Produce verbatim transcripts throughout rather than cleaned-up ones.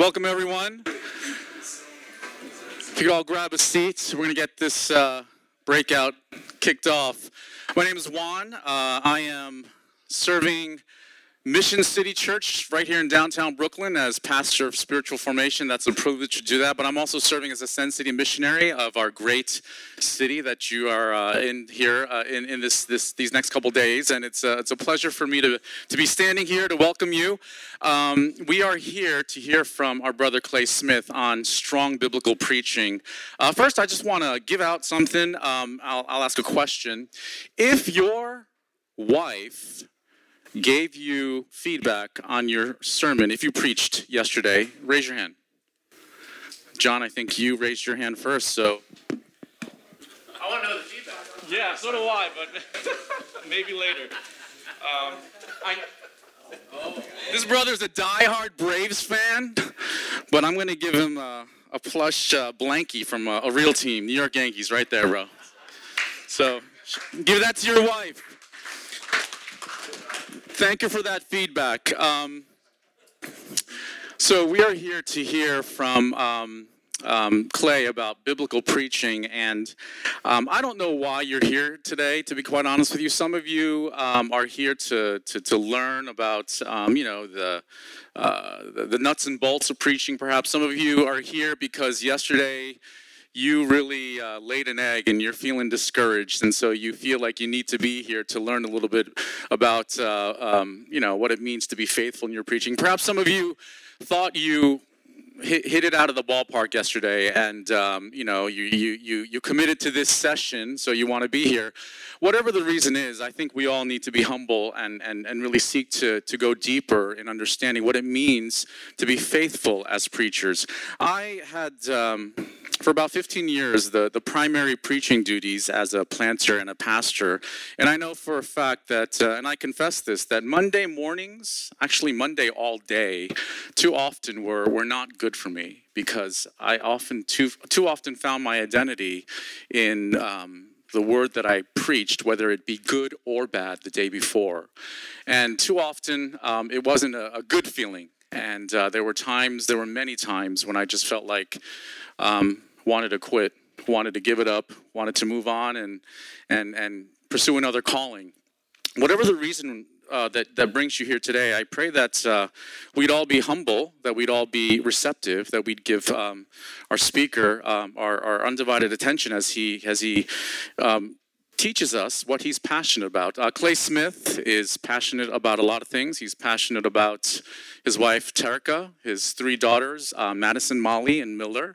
Welcome, everyone. If you could all grab a seat, we're going to get this uh, breakout kicked off. My name is Juan. Uh, I am serving Mission City Church right here in downtown Brooklyn as pastor of spiritual formation. That's a privilege to do that, but I'm also serving as a Send City missionary of our great city that you are uh, in here uh, in, in this, this these next couple days, and it's a, it's a pleasure for me to, to be standing here to welcome you. Um, we are here to hear from our brother Clay Smith on strong biblical preaching. Uh, first, I just want to give out something. Um, I'll, I'll ask a question. If your wife gave you feedback on your sermon, if you preached yesterday, raise your hand. John, I think you raised your hand first, so. I want to know the feedback. Yeah, so do I, but maybe later. Um, I, oh, this brother's a diehard Braves fan, but I'm going to give him a, a plush uh, blankie from a, a real team, New York Yankees, right there, bro. So give that to your wife. Thank you for that feedback. Um, so we are here to hear from um, um, Clay about biblical preaching, and um, I don't know why you're here today, to be quite honest with you. Some of you um, are here to, to, to learn about, um, you know, the, uh, the, the nuts and bolts of preaching, perhaps. Some of you are here because yesterday you really uh, laid an egg and you're feeling discouraged, and so you feel like you need to be here to learn a little bit about, uh, um, you know, what it means to be faithful in your preaching. Perhaps some of you thought you hit, hit it out of the ballpark yesterday, and um, you know, you you you you committed to this session, so you want to be here. Whatever the reason is, I think we all need to be humble and and and really seek to to go deeper in understanding what it means to be faithful as preachers. I had. Um, For about fifteen years, the, the primary preaching duties as a planter and a pastor. And I know for a fact that, uh, and I confess this, that Monday mornings, actually Monday all day, too often were, were not good for me, because I often, too, too often found my identity in um, the word that I preached, whether it be good or bad the day before. And too often, um, it wasn't a, a good feeling. And uh, there were times, there were many times when I just felt like, um, wanted to quit, wanted to give it up, wanted to move on and and and pursue another calling. Whatever the reason uh, that, that brings you here today, I pray that uh, we'd all be humble, that we'd all be receptive, that we'd give um, our speaker um, our, our undivided attention as he, as he um, teaches us what he's passionate about. Uh, Clay Smith is passionate about a lot of things. He's passionate about his wife, Terica, his three daughters, uh, Madison, Molly, and Miller.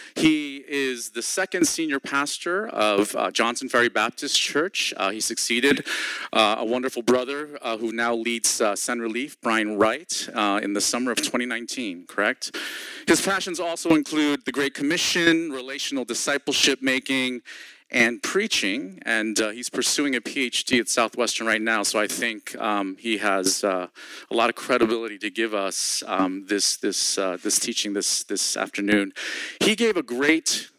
He is the second senior pastor of uh, Johnson Ferry Baptist Church. Uh, he succeeded uh, a wonderful brother uh, who now leads uh, Send Relief, Brian Wright, uh, in the summer of twenty nineteen, correct? His passions also include the Great Commission, relational discipleship making, and preaching, and uh, he's pursuing a P H D at Southwestern right now, so I think um, he has uh, a lot of credibility to give us um, this this uh, this teaching this this afternoon. He gave a great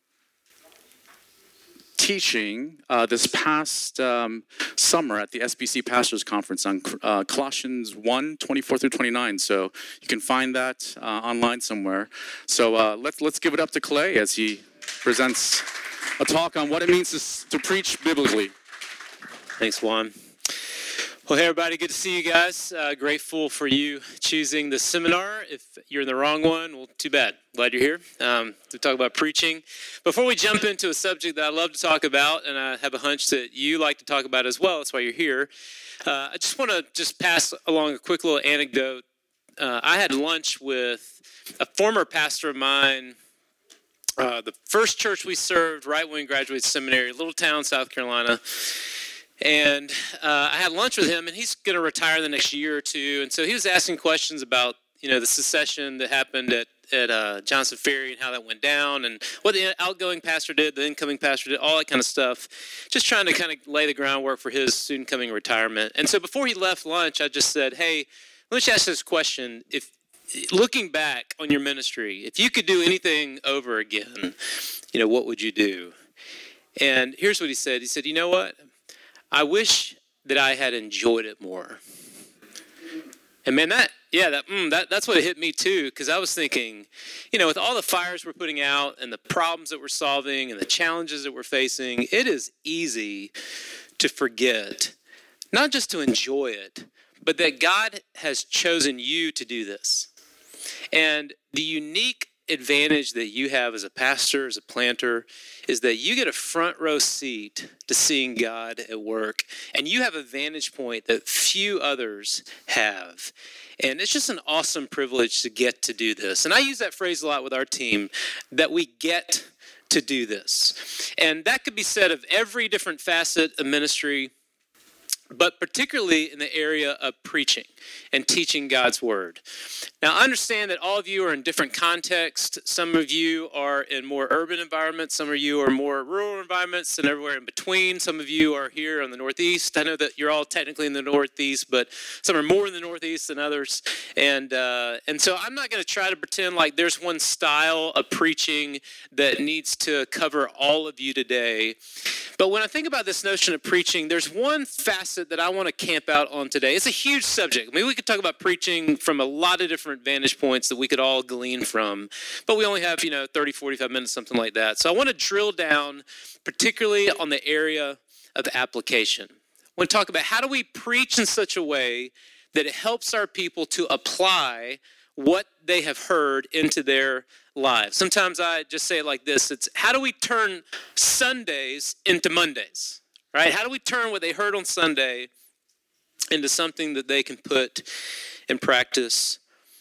teaching uh, this past um, summer at the S B C Pastors Conference on uh, Colossians one, twenty-four through twenty-nine, so you can find that uh, online somewhere. So uh, let's let's give it up to Clay as he presents a talk on what it means to, to preach biblically. Thanks, Juan. Well, hey, everybody. Good to see you guys. Uh, grateful for you choosing the seminar. If you're in the wrong one, well, too bad. Glad you're here um, to talk about preaching. Before we jump into a subject that I love to talk about, and I have a hunch that you like to talk about as well, that's why you're here, uh, I just want to just pass along a quick little anecdote. Uh, I had lunch with a former pastor of mine, Uh, the first church we served right when we graduated seminary, little town, South Carolina. And uh, I had lunch with him, and he's going to retire the next year or two. And so he was asking questions about, you know, the secession that happened at, at uh, Johnson Ferry and how that went down and what the outgoing pastor did, the incoming pastor did, all that kind of stuff. Just trying to kind of lay the groundwork for his soon coming retirement. And so before he left lunch, I just said, hey, let me just ask this question. If looking back on your ministry, if you could do anything over again, you know, what would you do? And here's what he said. He said, you know what? I wish that I had enjoyed it more. And man, that, yeah, that, mm, that that's what hit me too, because I was thinking, you know, with all the fires we're putting out and the problems that we're solving and the challenges that we're facing, it is easy to forget, not just to enjoy it, but that God has chosen you to do this. And the unique advantage that you have as a pastor, as a planter, is that you get a front row seat to seeing God at work. And you have a vantage point that few others have. And it's just an awesome privilege to get to do this. And I use that phrase a lot with our team, that we get to do this. And that could be said of every different facet of ministry, but particularly in the area of preaching and teaching God's word. Now, I understand that all of you are in different contexts. Some of you are in more urban environments. Some of you are more rural environments and everywhere in between. Some of you are here in the Northeast. I know that you're all technically in the Northeast, but some are more in the Northeast than others. And uh, and so I'm not going to try to pretend like there's one style of preaching that needs to cover all of you today. But when I think about this notion of preaching, there's one facet that I want to camp out on today. It's a huge subject. I mean, we could talk about preaching from a lot of different vantage points that we could all glean from, but we only have, you know, thirty, forty-five minutes, something like that. So I want to drill down particularly on the area of application. I want to talk about how do we preach in such a way that it helps our people to apply what they have heard into their lives. Sometimes I just say it like this. It's how do we turn Sundays into Mondays, right? How do we turn what they heard on Sunday into something that they can put in practice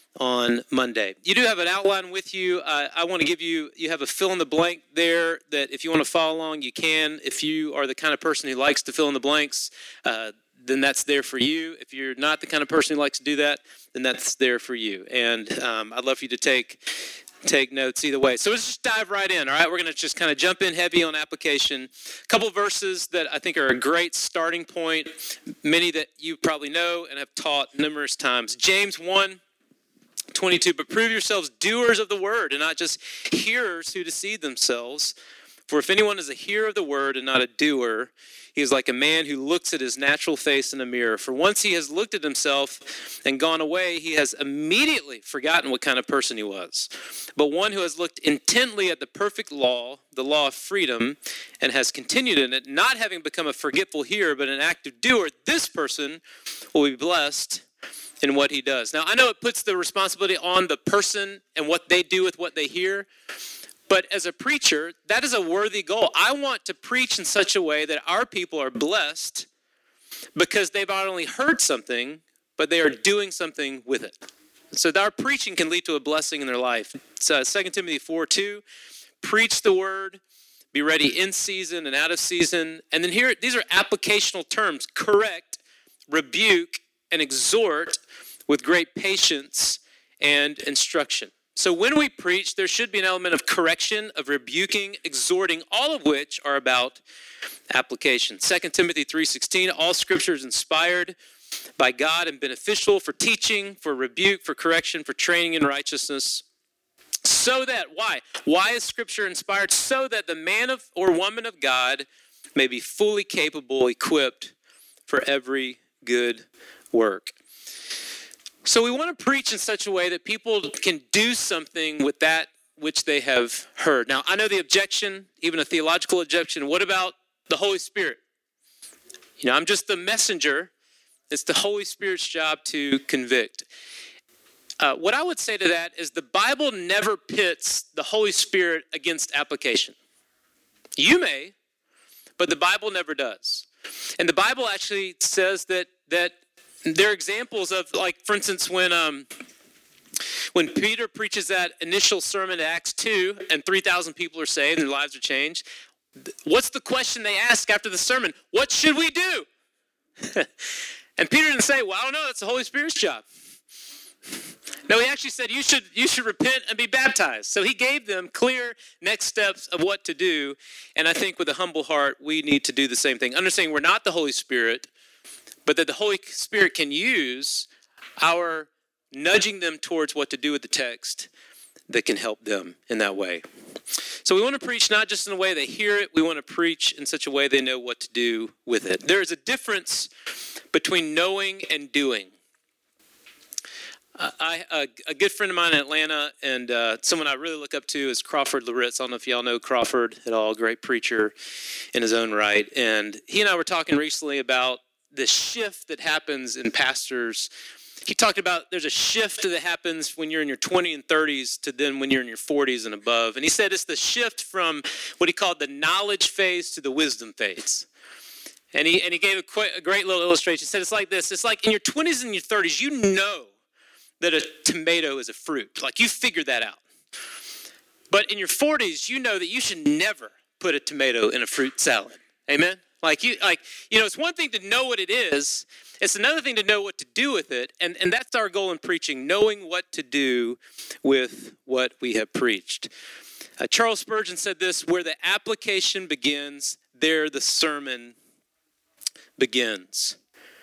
on Monday? You do have an outline with you. Uh, I want to give you, you have a fill in the blank there that if you want to follow along, you can. If you are the kind of person who likes to fill in the blanks, uh, then that's there for you. If you're not the kind of person who likes to do that, then that's there for you. And um, I'd love for you to take take notes either way. So let's just dive right in, all right? We're going to just kind of jump in heavy on application. A couple of verses that I think are a great starting point, many that you probably know and have taught numerous times. James one twenty-two, but prove yourselves doers of the word and not just hearers who deceive themselves. For if anyone is a hearer of the word and not a doer, he is like a man who looks at his natural face in a mirror. For once he has looked at himself and gone away, he has immediately forgotten what kind of person he was. But one who has looked intently at the perfect law, the law of freedom, and has continued in it, not having become a forgetful hearer, but an active doer, this person will be blessed in what he does. Now, I know it puts the responsibility on the person and what they do with what they hear. But as a preacher, that is a worthy goal. I want to preach in such a way that our people are blessed because they've not only heard something, but they are doing something with it. So that our preaching can lead to a blessing in their life. It's uh, Second Timothy four two, preach the word, be ready in season and out of season. And then here, these are applicational terms: correct, rebuke, and exhort with great patience and instruction. So when we preach, there should be an element of correction, of rebuking, exhorting, all of which are about application. Second Timothy three sixteen, all scripture is inspired by God and beneficial for teaching, for rebuke, for correction, for training in righteousness. So that, why? Why is scripture inspired? So that the man of or woman of God may be fully capable, equipped for every good work. So we want to preach in such a way that people can do something with that which they have heard. Now, I know the objection, even a theological objection. What about the Holy Spirit? You know, I'm just the messenger. It's the Holy Spirit's job to convict. Uh, what I would say to that is the Bible never pits the Holy Spirit against application. You may, but the Bible never does. And the Bible actually says that that there are examples of, like, for instance, when um, when Peter preaches that initial sermon in Acts two and three thousand people are saved and their lives are changed, what's the question they ask after the sermon? What should we do? And Peter didn't say, well, I don't know, that's the Holy Spirit's job. No, he actually said, you should you should repent and be baptized. So he gave them clear next steps of what to do. And I think with a humble heart, we need to do the same thing. Understanding we're not the Holy Spirit, but that the Holy Spirit can use our nudging them towards what to do with the text that can help them in that way. So we want to preach not just in a way they hear it, we want to preach in such a way they know what to do with it. There is a difference between knowing and doing. I, a, a good friend of mine in Atlanta, and uh, someone I really look up to is Crawford Loritz. I don't know if y'all know Crawford at all. Great preacher in his own right. And he and I were talking recently about the shift that happens in pastors. He talked about there's a shift that happens when you're in your twenties and thirties to then when you're in your forties and above. And he said it's the shift from what he called the knowledge phase to the wisdom phase. And he and he gave a, qu- a great little illustration. He said it's like this. It's like in your twenties and your thirties, you know that a tomato is a fruit. Like, you figured that out. But in your forties, you know that you should never put a tomato in a fruit salad. Amen? Like, you like you know, it's one thing to know what it is. It's another thing to know what to do with it. And, and that's our goal in preaching, knowing what to do with what we have preached. Uh, Charles Spurgeon said this, where the application begins, there the sermon begins.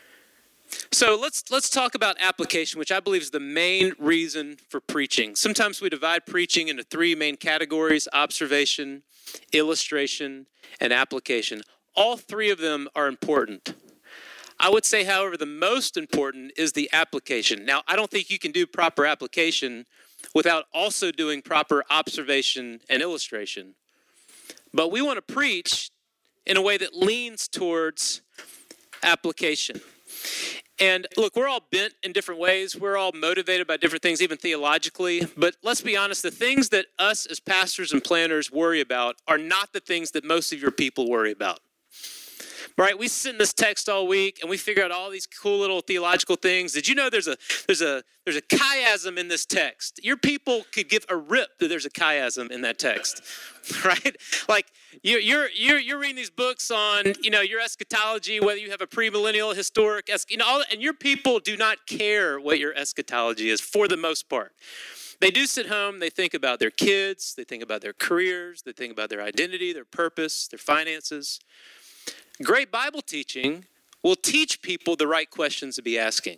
So let's let's talk about application, which I believe is the main reason for preaching. Sometimes we divide preaching into three main categories: observation, illustration, and application. All three of them are important. I would say, however, the most important is the application. Now, I don't think you can do proper application without also doing proper observation and illustration. But we want to preach in a way that leans towards application. And look, we're all bent in different ways. We're all motivated by different things, even theologically. But let's be honest, the things that us as pastors and planners worry about are not the things that most of your people worry about. Right? We sit in this text all week and we figure out all these cool little theological things. Did you know there's a there's a there's a chiasm in this text? Your people could give a rip that there's a chiasm in that text. Right? Like you're you're you're you're reading these books on, you know, your eschatology, whether you have a premillennial, historic, you know, all, and your people do not care what your eschatology is for the most part. They do sit home, they think about their kids, they think about their careers, they think about their identity, their purpose, their finances. Great Bible teaching will teach people the right questions to be asking.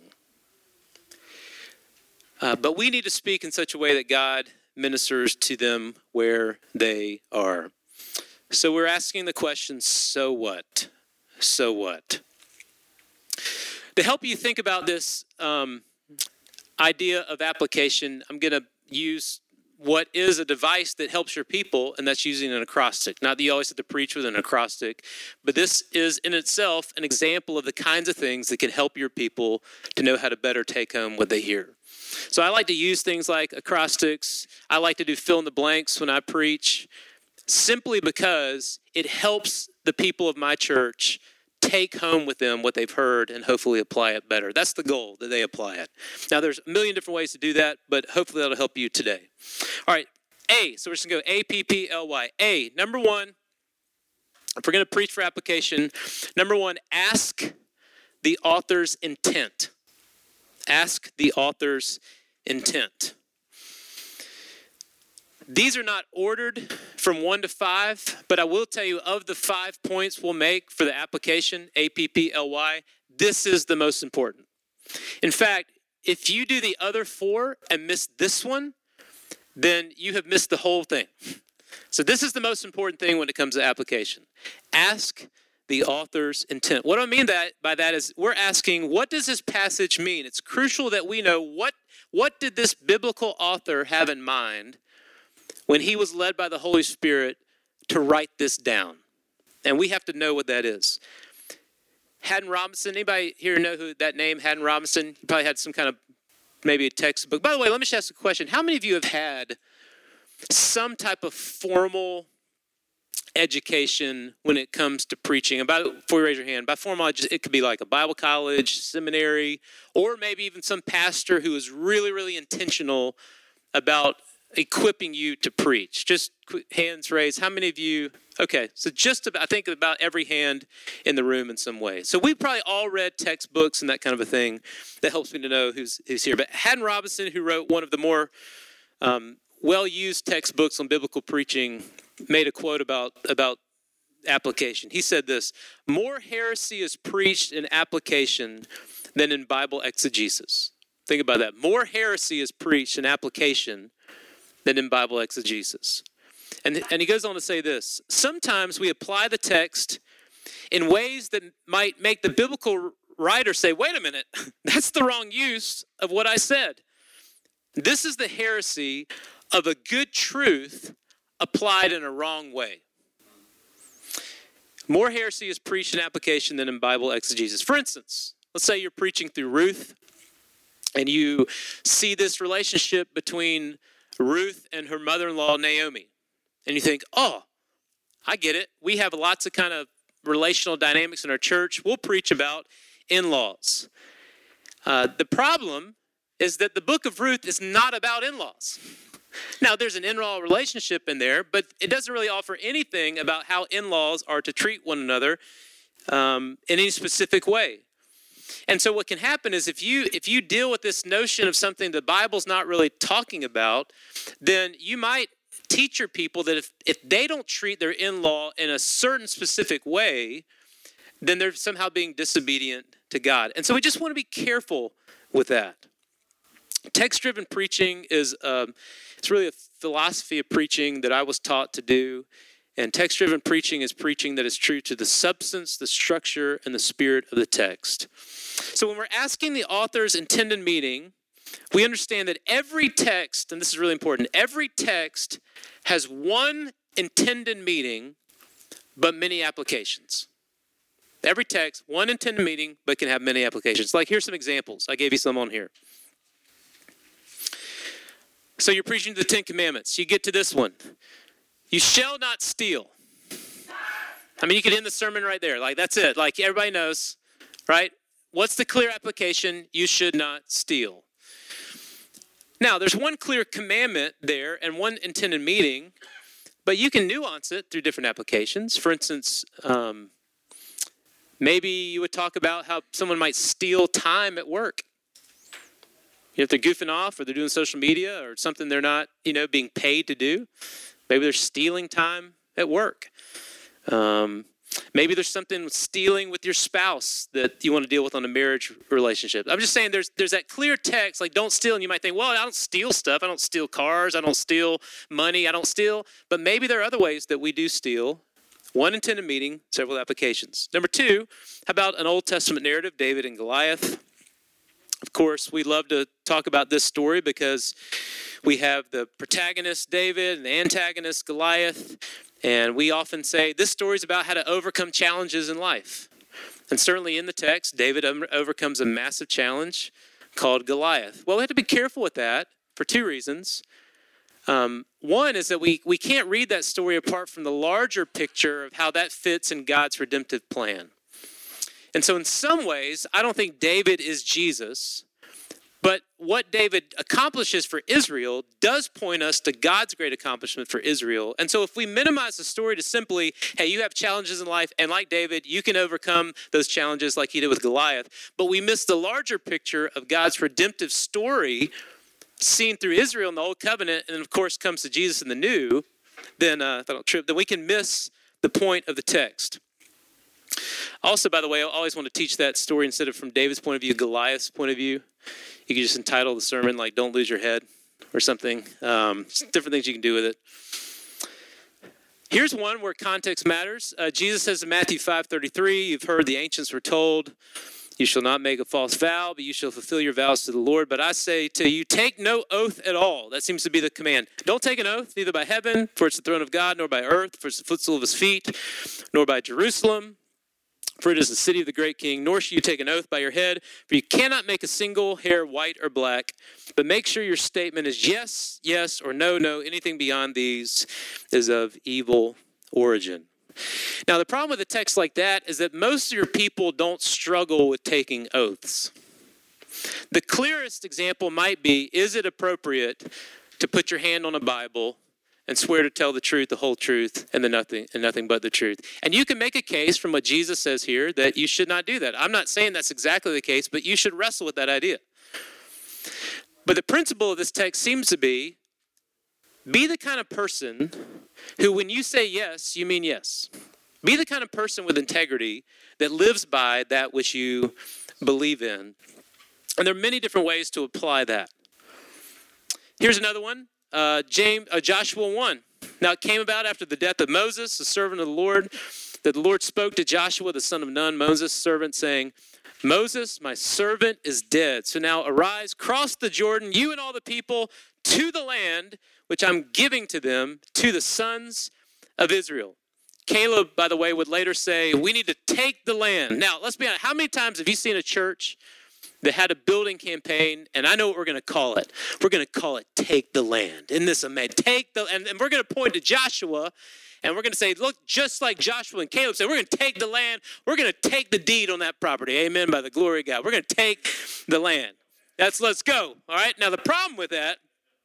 Uh, but we need to speak in such a way that God ministers to them where they are. So we're asking the question, so what? So what? To help you think about this um, idea of application, I'm going to use what is a device that helps your people, and that's using an acrostic. Not that you always have to preach with an acrostic, but this is in itself an example of the kinds of things that can help your people to know how to better take home what they hear. So I like to use things like acrostics. I like to do fill in the blanks when I preach, simply because it helps the people of my church take home with them what they've heard and hopefully apply it better. That's the goal, that they apply it. Now, there's a million different ways to do that, but hopefully that'll help you today. All right, A. So we're just going to go A, P, P, L, Y. A, number one, if we're going to preach for application, number one, ask the author's intent. Ask the author's intent. These are not ordered from one to five, but I will tell you, of the five points we'll make for the application, A, P, P, L, Y, this is the most important. In fact, if you do the other four and miss this one, then you have missed the whole thing. So this is the most important thing when it comes to application. Ask the author's intent. What I mean that by that is we're asking, what does this passage mean? It's crucial that we know what, what did this biblical author have in mind when he was led by the Holy Spirit to write this down. And we have to know what that is. Haddon Robinson, anybody here know who that name, Haddon Robinson? You probably had some kind of, maybe a textbook. By the way, let me just ask a question. How many of you have had some type of formal education when it comes to preaching? About, before you raise your hand, by formal, it could be like a Bible college, seminary, or maybe even some pastor who is really, really intentional about equipping you to preach. Just hands raised. How many of you? Okay, so just about, I think about every hand in the room in some way. So we probably all read textbooks and that kind of a thing. That helps me to know who's who's here. But Haddon Robinson, who wrote one of the more um, well-used textbooks on biblical preaching, made a quote about about application. He said this: "More heresy is preached in application than in Bible exegesis." Think about that. More heresy is preached in application than in Bible exegesis. And, and he goes on to say this: sometimes we apply the text in ways that might make the biblical writer say, wait a minute, that's the wrong use of what I said. This is the heresy of a good truth applied in a wrong way. More heresy is preached in application than in Bible exegesis. For instance, let's say you're preaching through Ruth, and you see this relationship between Ruth and her mother-in-law, Naomi. And you think, oh, I get it. We have lots of kind of relational dynamics in our church. We'll preach about in-laws. Uh, the problem is that the book of Ruth is not about in-laws. Now, there's an in-law relationship in there, but it doesn't really offer anything about how in-laws are to treat one another um, in any specific way. And so what can happen is if you if you deal with this notion of something the Bible's not really talking about, then you might teach your people that if, if they don't treat their in-law in a certain specific way, then they're somehow being disobedient to God. And so we just want to be careful with that. Text-driven preaching is um, it's really a philosophy of preaching that I was taught to do. And text-driven preaching is preaching that is true to the substance, the structure, and the spirit of the text. So when we're asking the author's intended meaning, we understand that every text, and this is really important, every text has one intended meaning, but many applications. Every text, one intended meaning, but can have many applications. Like, here's some examples. I gave you some on here. So you're preaching the Ten Commandments. You get to this one. You shall not steal. I mean, you could end the sermon right there. Like, that's it. Like, everybody knows, right? What's the clear application? You should not steal. Now, there's one clear commandment there and one intended meaning, but you can nuance it through different applications. For instance, um, maybe you would talk about how someone might steal time at work. You know, if they're goofing off or they're doing social media or something they're not, you know, being paid to do, maybe they're stealing time at work. Um, maybe there's something with stealing with your spouse that you want to deal with on a marriage relationship. I'm just saying there's there's that clear text, like don't steal, and you might think, well, I don't steal stuff. I don't steal cars. I don't steal money. I don't steal. But maybe there are other ways that we do steal. One intended meaning, several applications. Number two, how about an Old Testament narrative, David and Goliath? Of course, we love to talk about this story because we have the protagonist, David, and the antagonist, Goliath. And we often say this story is about how to overcome challenges in life. And certainly in the text, David overcomes a massive challenge called Goliath. Well, we have to be careful with that for two reasons. Um, one is that we, we can't read that story apart from the larger picture of how that fits in God's redemptive plan. And so in some ways, I don't think David is Jesus, but what David accomplishes for Israel does point us to God's great accomplishment for Israel. And so if we minimize the story to simply, hey, you have challenges in life, and like David, you can overcome those challenges like he did with Goliath, but we miss the larger picture of God's redemptive story seen through Israel in the Old Covenant, and of course comes to Jesus in the New, then, uh, if I don't trip, then we can miss the point of the text. Also, by the way, I always want to teach that story instead of from David's point of view, Goliath's point of view. You can just entitle the sermon like "Don't Lose Your Head" or something. Um, different things you can do with it. Here's one where context matters. Uh, Jesus says in Matthew five thirty-three, "You've heard the ancients were told, you shall not make a false vow, but you shall fulfill your vows to the Lord. But I say to you, take no oath at all." That seems to be the command. Don't take an oath, neither by heaven, for it's the throne of God, nor by earth, for it's the footstool of his feet, nor by Jerusalem, for it is the city of the great king, nor shall you take an oath by your head, for you cannot make a single hair white or black, but make sure your statement is yes, yes, or no, no. Anything beyond these is of evil origin. Now, the problem with a text like that is that most of your people don't struggle with taking oaths. The clearest example might be, is it appropriate to put your hand on a Bible and swear to tell the truth, the whole truth, and the nothing and nothing but the truth? And you can make a case from what Jesus says here that you should not do that. I'm not saying that's exactly the case, but you should wrestle with that idea. But the principle of this text seems to be, be the kind of person who, when you say yes, you mean yes. Be the kind of person with integrity that lives by that which you believe in. And there are many different ways to apply that. Here's another one. Uh, James, uh, Joshua one. Now it came about after the death of Moses, the servant of the Lord, that the Lord spoke to Joshua, the son of Nun, Moses' servant, saying, Moses, my servant, is dead. So now arise, cross the Jordan, you and all the people, to the land which I'm giving to them, to the sons of Israel. Caleb, by the way, would later say, we need to take the land. Now, let's be honest. How many times have you seen a church that had a building campaign, and I know what we're going to call it. We're going to call it Take the Land. Isn't this amazing? Take the, and, and we're going to point to Joshua, and we're going to say, look, just like Joshua and Caleb said, we're going to take the land. We're going to take the deed on that property. Amen, by the glory of God. We're going to take the land. That's, let's go. All right? Now, the problem with that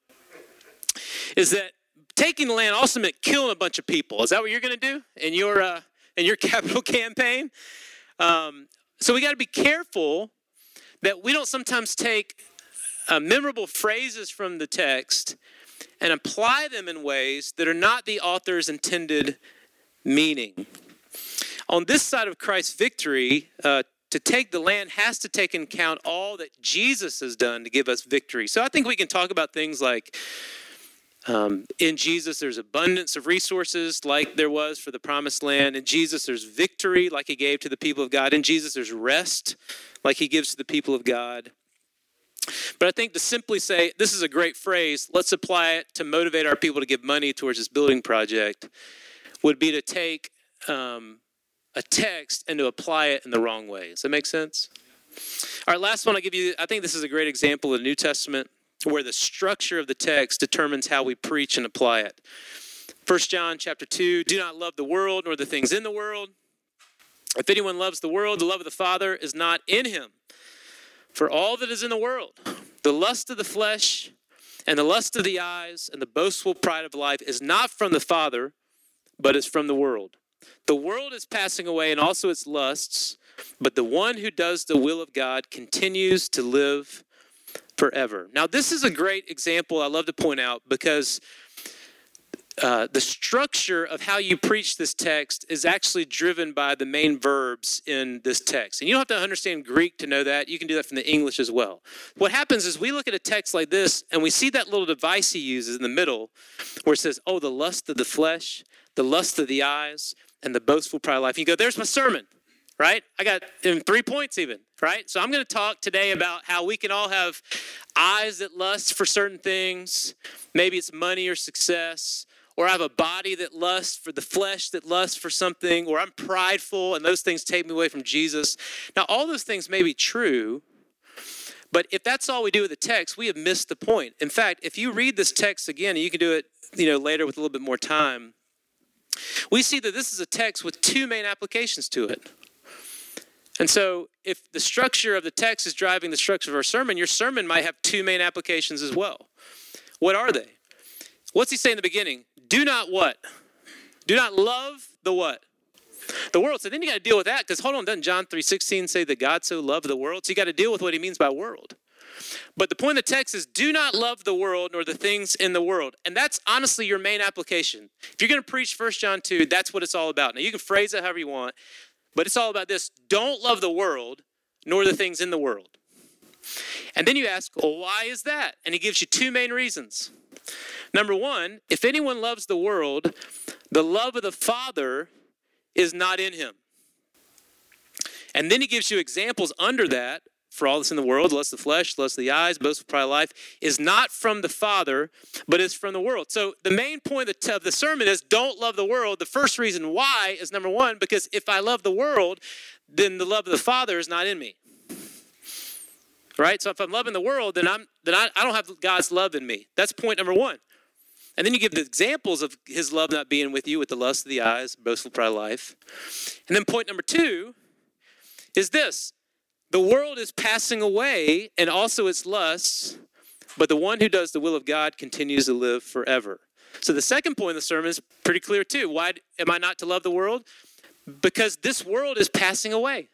is that taking the land also meant killing a bunch of people. Is that what you're going to do in your, uh, in your capital campaign? Um, so we got to be careful that we don't sometimes take uh, memorable phrases from the text and apply them in ways that are not the author's intended meaning. On this side of Christ's victory, uh, to take the land has to take into account all that Jesus has done to give us victory. So I think we can talk about things like um, in Jesus there's abundance of resources like there was for the promised land. In Jesus there's victory like he gave to the people of God. In Jesus there's rest like he gives to the people of God. But I think to simply say, this is a great phrase, let's apply it to motivate our people to give money towards this building project, would be to take um, a text and to apply it in the wrong way. Does that make sense? All right, last one I'll give you, I think this is a great example of the New Testament where the structure of the text determines how we preach and apply it. First John chapter two, do not love the world nor the things in the world. If anyone loves the world, the love of the Father is not in him. For all that is in the world, the lust of the flesh and the lust of the eyes and the boastful pride of life is not from the Father, but is from the world. The world is passing away and also its lusts, but the one who does the will of God continues to live forever. Now, this is a great example I love to point out because Uh, the structure of how you preach this text is actually driven by the main verbs in this text. And you don't have to understand Greek to know that. You can do that from the English as well. What happens is we look at a text like this and we see that little device he uses in the middle where it says, oh, the lust of the flesh, the lust of the eyes, and the boastful pride of life. You go, there's my sermon, right? I got in three points even, right? So I'm going to talk today about how we can all have eyes that lust for certain things. Maybe it's money or success. Or I have a body that lusts for the flesh that lusts for something, or I'm prideful and those things take me away from Jesus. Now, all those things may be true, but if that's all we do with the text, we have missed the point. In fact, if you read this text again, and you can do it, you know, later with a little bit more time, we see that this is a text with two main applications to it. And so if the structure of the text is driving the structure of our sermon, your sermon might have two main applications as well. What are they? What's he say in the beginning? Do not what? Do not love the what? The world. So then you got to deal with that because hold on, doesn't John three sixteen say that God so loved the world? So you got to deal with what he means by world. But the point of the text is do not love the world nor the things in the world. And that's honestly your main application. If you're going to preach First John two, that's what it's all about. Now you can phrase it however you want, but it's all about this. Don't love the world nor the things in the world. And then you ask, well, why is that? And he gives you two main reasons. Number one, if anyone loves the world, the love of the Father is not in him. And then he gives you examples under that. For all that's in the world, lust of the flesh, lust of the eyes, boastful pride of life, is not from the Father, but is from the world. So the main point of the sermon is don't love the world. The first reason why is number one, because if I love the world, then the love of the Father is not in me. Right? So if I'm loving the world, then I'm then I, I don't have God's love in me. That's point number one. And then you give the examples of his love not being with you with the lust of the eyes, boastful pride of life. And then point number two is this. The world is passing away and also its lusts, but the one who does the will of God continues to live forever. So the second point of the sermon is pretty clear too. Why am I not to love the world? Because this world is passing away.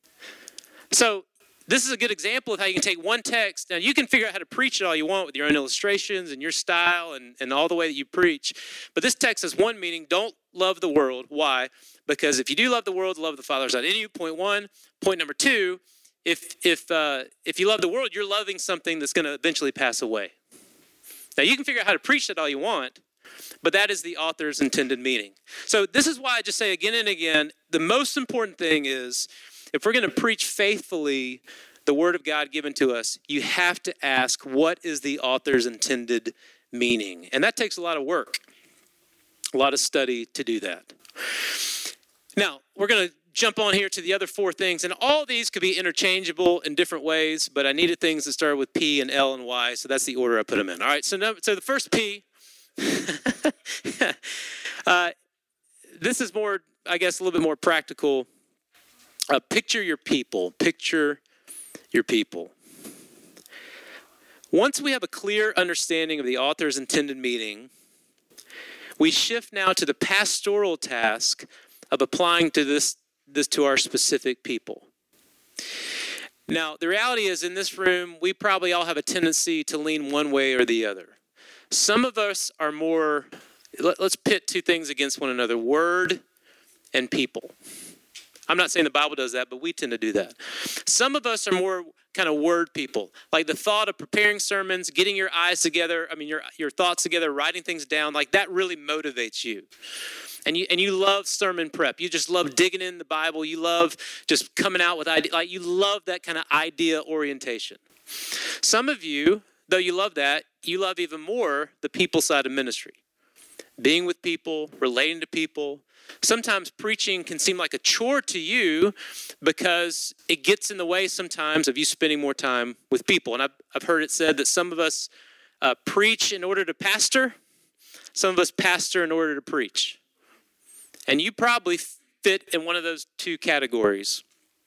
So this is a good example of how you can take one text. Now, you can figure out how to preach it all you want with your own illustrations and your style and, and all the way that you preach. But this text has one meaning. Don't love the world. Why? Because if you do love the world, the love of the Father is not in you, point one. Point number two, if if uh, if you love the world, you're loving something that's going to eventually pass away. Now, you can figure out how to preach that all you want, but that is the author's intended meaning. So this is why I just say again and again, the most important thing is if we're going to preach faithfully the word of God given to us, you have to ask, what is the author's intended meaning? And that takes a lot of work, a lot of study to do that. Now, we're going to jump on here to the other four things, and all these could be interchangeable in different ways, but I needed things that started with P and L and Y, so that's the order I put them in. All right, so, no, so the first P, uh, this is more, I guess, a little bit more practical. Uh, picture your people. Picture your people. Once we have a clear understanding of the author's intended meaning, we shift now to the pastoral task of applying to this, this to our specific people. Now, the reality is in this room, we probably all have a tendency to lean one way or the other. Some of us are more, let, let's pit two things against one another, word and people. I'm not saying the Bible does that, but we tend to do that. Some of us are more kind of word people, like the thought of preparing sermons, getting your eyes together, I mean, your, your thoughts together, writing things down, like that really motivates you. And you and you love sermon prep. You just love digging in the Bible. You love just coming out with idea. Like you love that kind of idea orientation. Some of you, though you love that, you love even more the people side of ministry. Being with people, relating to people. Sometimes preaching can seem like a chore to you because it gets in the way sometimes of you spending more time with people. And I've, I've heard it said that some of us uh, preach in order to pastor. Some of us pastor in order to preach. And you probably fit in one of those two categories.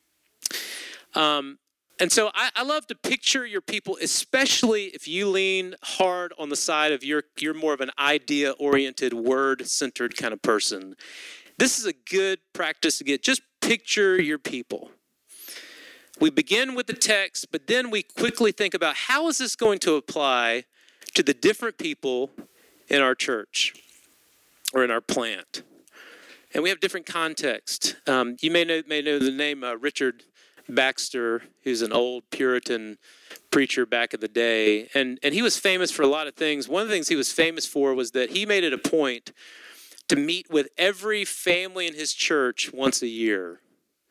Um, and so I, I love to picture your people, especially if you lean hard on the side of you're, you're more of an idea-oriented, word-centered kind of person. This is a good practice to get. Just picture your people. We begin with the text, but then we quickly think about how is this going to apply to the different people in our church or in our plant. And we have different context. Um, you may know, may know the name uh, Richard Baxter, who's an old Puritan preacher back in the day. And, and he was famous for a lot of things. One of the things he was famous for was that he made it a point to meet with every family in his church once a year,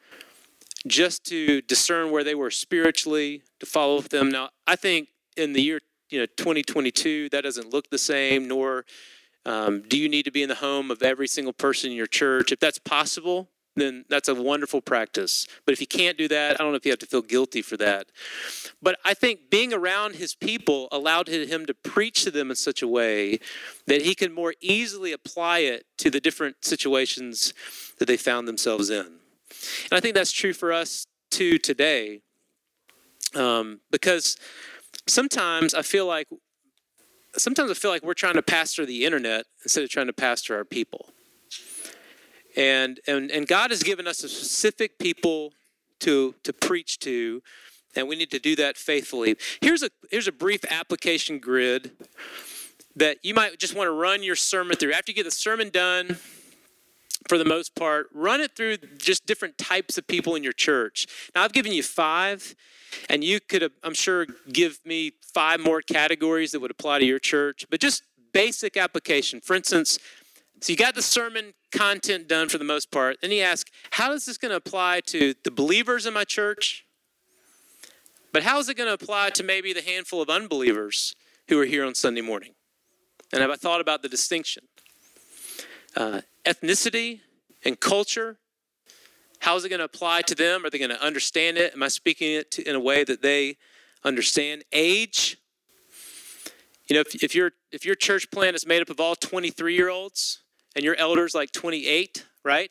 just to discern where they were spiritually, to follow with them. Now, I think in the year you know twenty twenty-two, that doesn't look the same, nor Um, do you need to be in the home of every single person in your church? If that's possible, then that's a wonderful practice. But if you can't do that, I don't know if you have to feel guilty for that. But I think being around his people allowed him to preach to them in such a way that he could more easily apply it to the different situations that they found themselves in. And I think that's true for us too today. Um, because sometimes I feel like Sometimes I feel like we're trying to pastor the internet instead of trying to pastor our people. And and and God has given us a specific people to to preach to, and we need to do that faithfully. Here's a here's a brief application grid that you might just want to run your sermon through. After you get the sermon done, for the most part, run it through just different types of people in your church. Now, I've given you five, and you could, I'm sure, give me five more categories that would apply to your church, but just basic application. For instance, so you got the sermon content done for the most part. Then you ask, how is this going to apply to the believers in my church? But how is it going to apply to maybe the handful of unbelievers who are here on Sunday morning? And have I thought about the distinction? Uh, ethnicity and culture, how is it going to apply to them? Are they going to understand it? Am I speaking it to, in a way that they understand? Age, you know, if, if your if your church plant is made up of all twenty-three-year-olds and your elders like twenty-eight, right?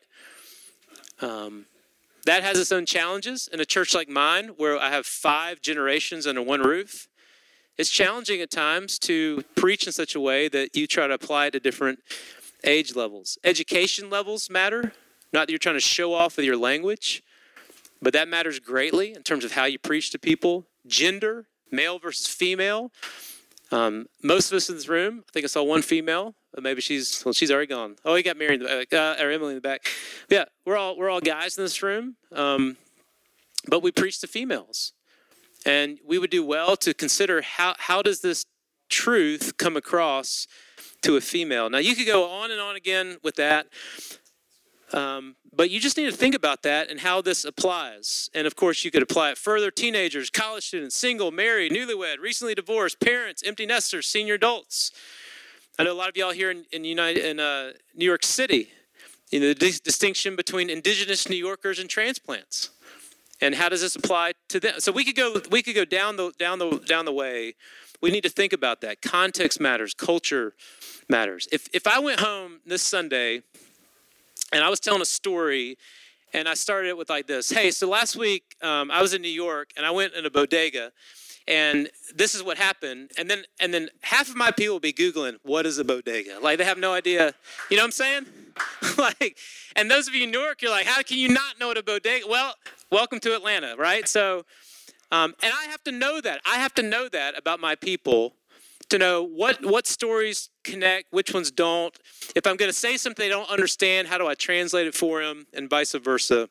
Um, that has its own challenges. In a church like mine, where I have five generations under one roof, it's challenging at times to preach in such a way that you try to apply it to different age levels. Education levels matter. Not that you're trying to show off with your language, but that matters greatly in terms of how you preach to people. Gender, male versus female. Um, most of us in this room, I think I saw one female. Maybe she's well, she's already gone. Oh, he got married in the back, uh, or Emily in the back. But yeah, we're all we're all guys in this room, um, but we preach to females, and we would do well to consider how how does this truth come across to a female. Now, you could go on and on again with that. Um, but you just need to think about that and how this applies. And of course, you could apply it further. Teenagers, college students, single, married, newlywed, recently divorced, parents, empty nesters, senior adults. I know a lot of y'all here in, in, United, in uh, New York City, you know, the dis- distinction between indigenous New Yorkers and transplants. And how does this apply to them? So we could go we could go down the down the down the way. We need to think about that. Context matters, culture matters. If if I went home this Sunday and I was telling a story, and I started it with like this. Hey, so last week um, I was in New York, and I went in a bodega, and this is what happened. And then and then half of my people will be Googling, what is a bodega? Like, they have no idea. You know what I'm saying? Like, and those of you in New York, you're like, how can you not know what a bodega? Well, welcome to Atlanta, right? So, um, and I have to know that. I have to know that about my people, to know what, what stories connect, which ones don't. If I'm going to say something they don't understand, how do I translate it for them, and vice versa.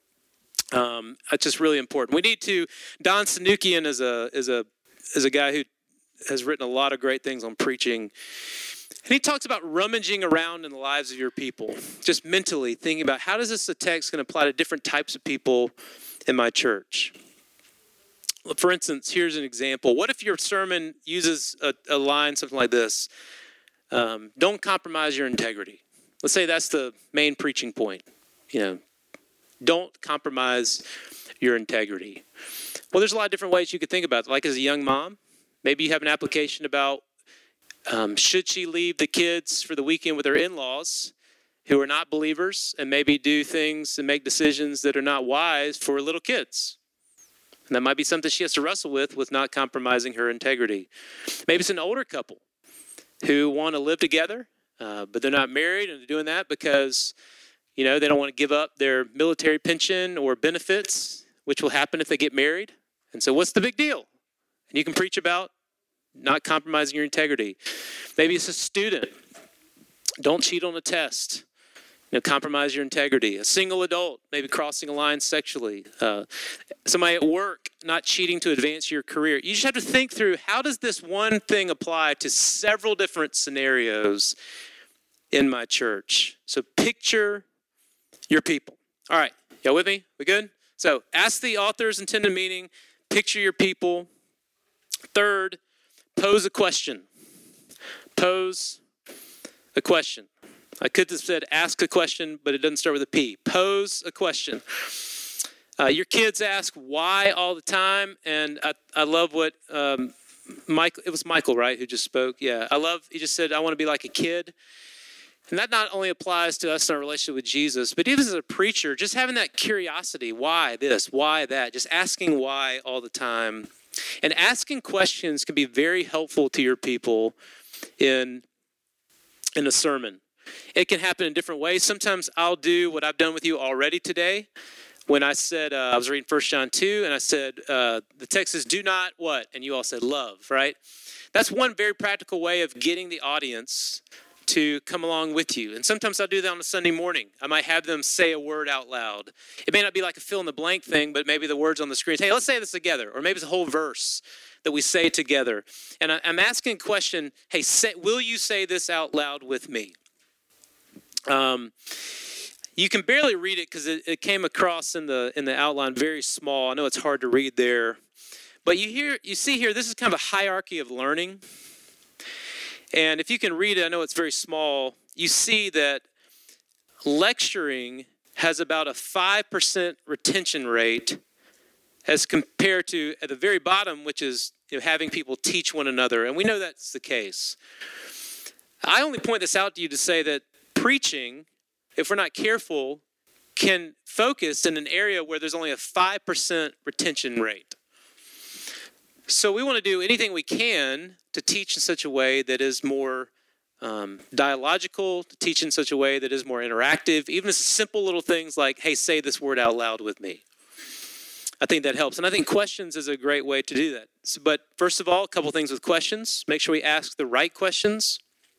Um, it's just really important. We need to. Don Sanukian is a is a is a guy who has written a lot of great things on preaching, and he talks about rummaging around in the lives of your people, just mentally thinking about how does this text going to apply to different types of people in my church. For instance, here's an example. What if your sermon uses a, a line, something like this? Um, don't compromise your integrity. Let's say that's the main preaching point. You know, don't compromise your integrity. Well, there's a lot of different ways you could think about it. Like as a young mom, maybe you have an application about um, should she leave the kids for the weekend with her in-laws who are not believers and maybe do things and make decisions that are not wise for little kids. And that might be something she has to wrestle with, with not compromising her integrity. Maybe it's an older couple who want to live together, uh, but they're not married, and they're doing that because, you know, they don't want to give up their military pension or benefits, which will happen if they get married. And so what's the big deal? And you can preach about not compromising your integrity. Maybe it's a student. Don't cheat on a test. You know, compromise your integrity. A single adult, maybe crossing a line sexually. Uh, somebody at work, not cheating to advance your career. You just have to think through, how does this one thing apply to several different scenarios in my church? So picture your people. All right, y'all with me? We good? So ask the author's intended meaning. Picture your people. Third, pose a question. Pose a question. I could have said ask a question, but it doesn't start with a P. Pose a question. Uh, your kids ask why all the time, and I, I love what um, Michael, it was Michael, right, who just spoke? Yeah, I love, he just said, I want to be like a kid. And that not only applies to us in our relationship with Jesus, but even as a preacher, just having that curiosity, why this, why that, just asking why all the time. And asking questions can be very helpful to your people in, in a sermon. It can happen in different ways. Sometimes I'll do what I've done with you already today. When I said, uh, I was reading First John two, and I said, uh, the text says, do not what? And you all said, love, right? That's one very practical way of getting the audience to come along with you. And sometimes I'll do that on a Sunday morning. I might have them say a word out loud. It may not be like a fill in the blank thing, but maybe the words on the screen. Hey, let's say this together. Or maybe it's a whole verse that we say together. And I, I'm asking a question, hey, say, will you say this out loud with me? Um, you can barely read it because it, it came across in the in the outline very small. I know it's hard to read there. But you hear, you see here, this is kind of a hierarchy of learning. And if you can read it, I know it's very small, you see that lecturing has about a five percent retention rate as compared to at the very bottom, which is, you know, having people teach one another. And we know that's the case. I only point this out to you to say that preaching, if we're not careful, can focus in an area where there's only a five percent retention rate. So we want to do anything we can to teach in such a way that is more um, dialogical, to teach in such a way that is more interactive, even as simple little things like, hey, say this word out loud with me. I think that helps. And I think questions is a great way to do that. So, but first of all, a couple things with questions. Make sure we ask the right questions.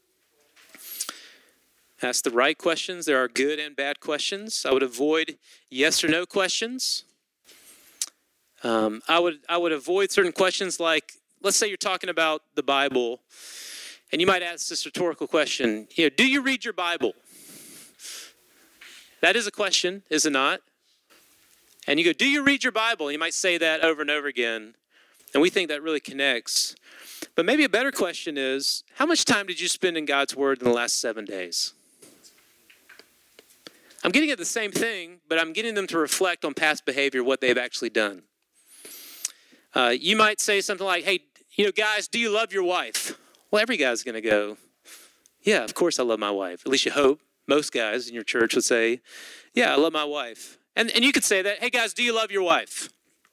Ask the right questions. There are good and bad questions. I would avoid yes or no questions. Um, I would I would avoid certain questions like, let's say you're talking about the Bible, and you might ask this rhetorical question, you know, do you read your Bible? That is a question, is it not? And you go, do you read your Bible? You might say that over and over again. And we think that really connects. But maybe a better question is, how much time did you spend in God's Word in the last seven days? I'm getting at the same thing, but I'm getting them to reflect on past behavior, what they've actually done. Uh, you might say something like, hey, you know, guys, do you love your wife? Well, every guy's going to go, yeah, of course I love my wife. At least you hope. Most guys in your church would say, yeah, I love my wife. And, and you could say that, hey, guys, do you love your wife?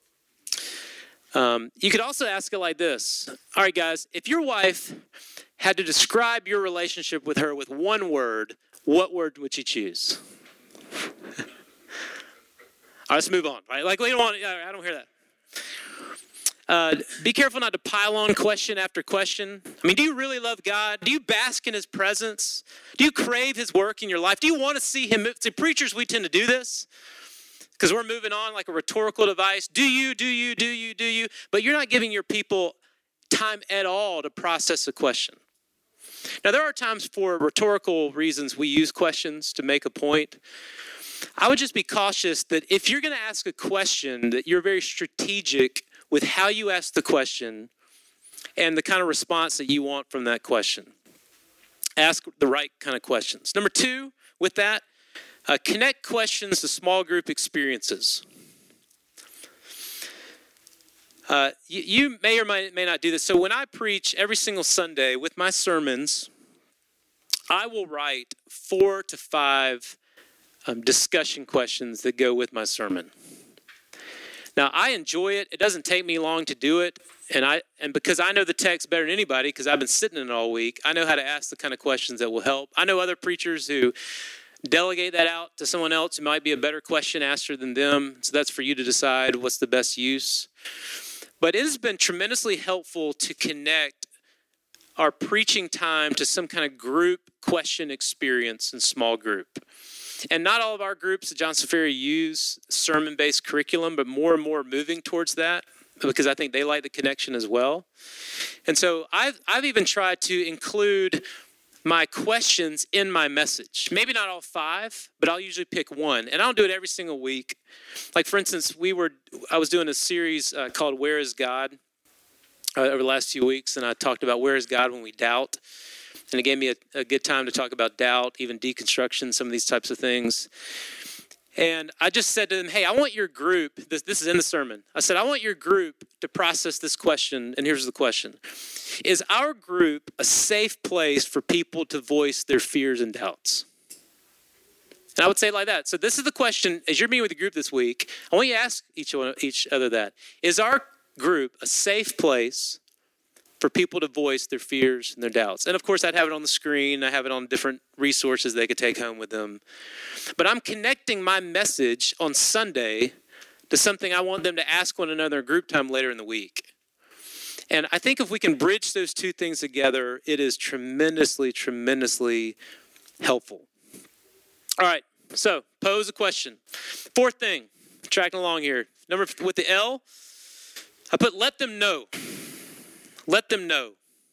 Um, you could also ask it like this. All right, guys, if your wife had to describe your relationship with her with one word, what word would you choose? All right, let's move on. Right? Like, we don't want. I don't hear that. Uh, be careful not to pile on question after question. I mean, do you really love God? Do you bask in His presence? Do you crave His work in your life? Do you want to see Him move? See, preachers, we tend to do this because we're moving on like a rhetorical device. Do you? Do you? Do you? Do you? But you're not giving your people time at all to process a question. Now, there are times for rhetorical reasons we use questions to make a point. I would just be cautious that if you're going to ask a question, that you're very strategic with how you ask the question and the kind of response that you want from that question. Ask the right kind of questions. Number two, with that, uh, connect questions to small group experiences. Uh, you, you may or may, may not do this. So when I preach every single Sunday with my sermons, I will write four to five um, discussion questions that go with my sermon. Now, I enjoy it. It doesn't take me long to do it. And I and because I know the text better than anybody, because I've been sitting in it all week, I know how to ask the kind of questions that will help. I know other preachers who delegate that out to someone else who might be a better question asker than them. So that's for you to decide what's the best use. But it has been tremendously helpful to connect our preaching time to some kind of group question experience in small group. And not all of our groups at Johnson Ferry use sermon-based curriculum, but more and more are moving towards that because I think they like the connection as well. And so I've, I've even tried to include my questions in my message. Maybe not all five, but I'll usually pick one. And I don't do it every single week. Like, for instance, we were I was doing a series uh, called Where is God uh, over the last few weeks, and I talked about where is God when we doubt. And it gave me a, a good time to talk about doubt, even deconstruction, some of these types of things. And I just said to them, hey, I want your group, this, this is in the sermon. I said, I want your group to process this question. And here's the question. Is our group a safe place for people to voice their fears and doubts? And I would say it like that. So this is the question, as you're meeting with the group this week, I want you to ask each, one, each other that. Is our group a safe place for people to voice their fears and their doubts? And of course, I'd have it on the screen. I have it on different resources they could take home with them. But I'm connecting my message on Sunday to something I want them to ask one another in group time later in the week. And I think if we can bridge those two things together, it is tremendously, tremendously helpful. All right, so pose a question. Fourth thing, tracking along here. Number with the L, I put let them know. Let them know.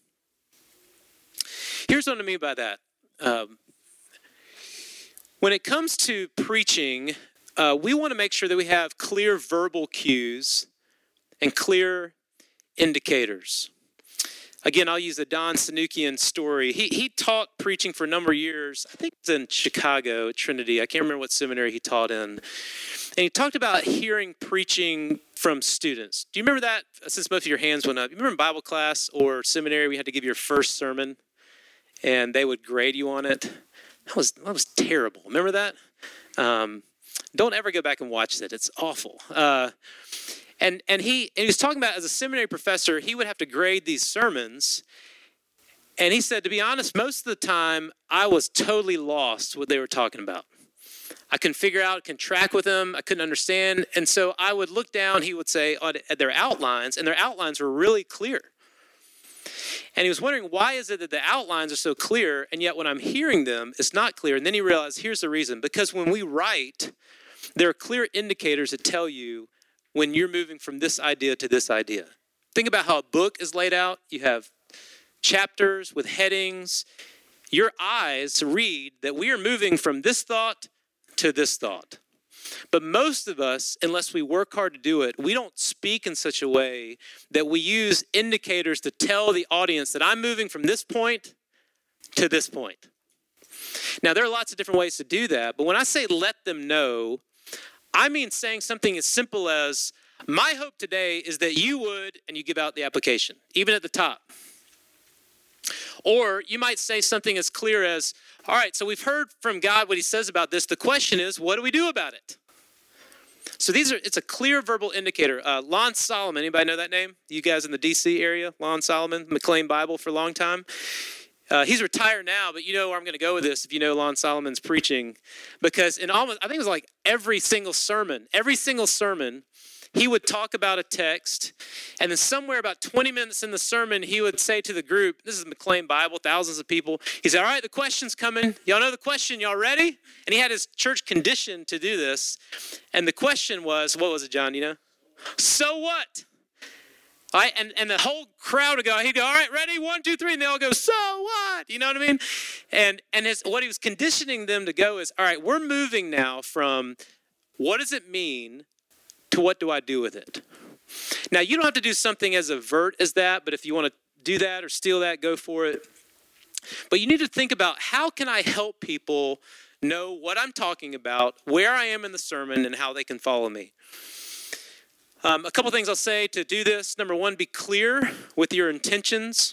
Here's what I mean by that. Um, when it comes to preaching, uh, we want to make sure that we have clear verbal cues and clear indicators. Again, I'll use the Don Sanukian story. He he taught preaching for a number of years. I think it's in Chicago at Trinity. I can't remember what seminary he taught in. And he talked about hearing preaching from students. Do you remember that? Since both of your hands went up. You remember in Bible class or seminary, we had to give your first sermon, and they would grade you on it? That was that was terrible. Remember that? Um, don't ever go back and watch that. It's awful. Uh, and and he and he was talking about as a seminary professor, he would have to grade these sermons. And he said, to be honest, most of the time, I was totally lost what they were talking about. I couldn't figure out, couldn't track with them. I couldn't understand. And so I would look down, he would say, at their outlines, and their outlines were really clear. And he was wondering, why is it that the outlines are so clear, and yet when I'm hearing them, it's not clear? And then he realized, here's the reason. Because when we write, there are clear indicators that tell you when you're moving from this idea to this idea. Think about how a book is laid out. You have chapters with headings. Your eyes read that we are moving from this thought to this thought. But most of us, unless we work hard to do it, we don't speak in such a way that we use indicators to tell the audience that I'm moving from this point to this point. Now, there are lots of different ways to do that, but when I say let them know, I mean saying something as simple as, my hope today is that you would, and you give out the application, even at the top. Or you might say something as clear as, all right, so we've heard from God what he says about this. The question is, what do we do about it? So these are, it's a clear verbal indicator. Uh, Lon Solomon, anybody know that name? You guys in the D C area? Lon Solomon, McLean Bible for a long time. Uh, he's retired now, but you know where I'm going to go with this if you know Lon Solomon's preaching. Because in almost, I think it was like every single sermon, every single sermon, he would talk about a text, and then somewhere about twenty minutes in the sermon, he would say to the group, this is McLean Bible, thousands of people, he said, all right, the question's coming. Y'all know the question, y'all ready? And he had his church conditioned to do this, and the question was, what was it, John, you know? So what? All right, and, and the whole crowd would go, he'd go, all right, ready, one, two, three, and they all go, so what? You know what I mean? And, and his, what he was conditioning them to go is, all right, we're moving now from what does it mean to what do I do with it? Now, you don't have to do something as overt as that, but if you want to do that or steal that, go for it. But you need to think about, how can I help people know what I'm talking about, where I am in the sermon, and how they can follow me? Um, a couple things I'll say to do this. Number one, be clear with your intentions.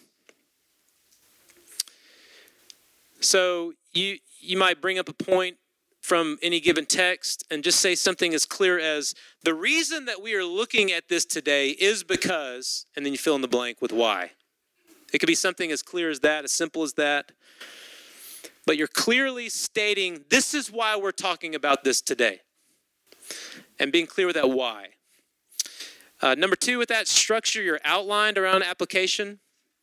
So you you might bring up a point from any given text and just say something as clear as, the reason that we are looking at this today is because, and then you fill in the blank with why. It could be something as clear as that, as simple as that. But you're clearly stating, this is why we're talking about this today. And being clear with that why. Uh, number two, with that, structure your outline around application.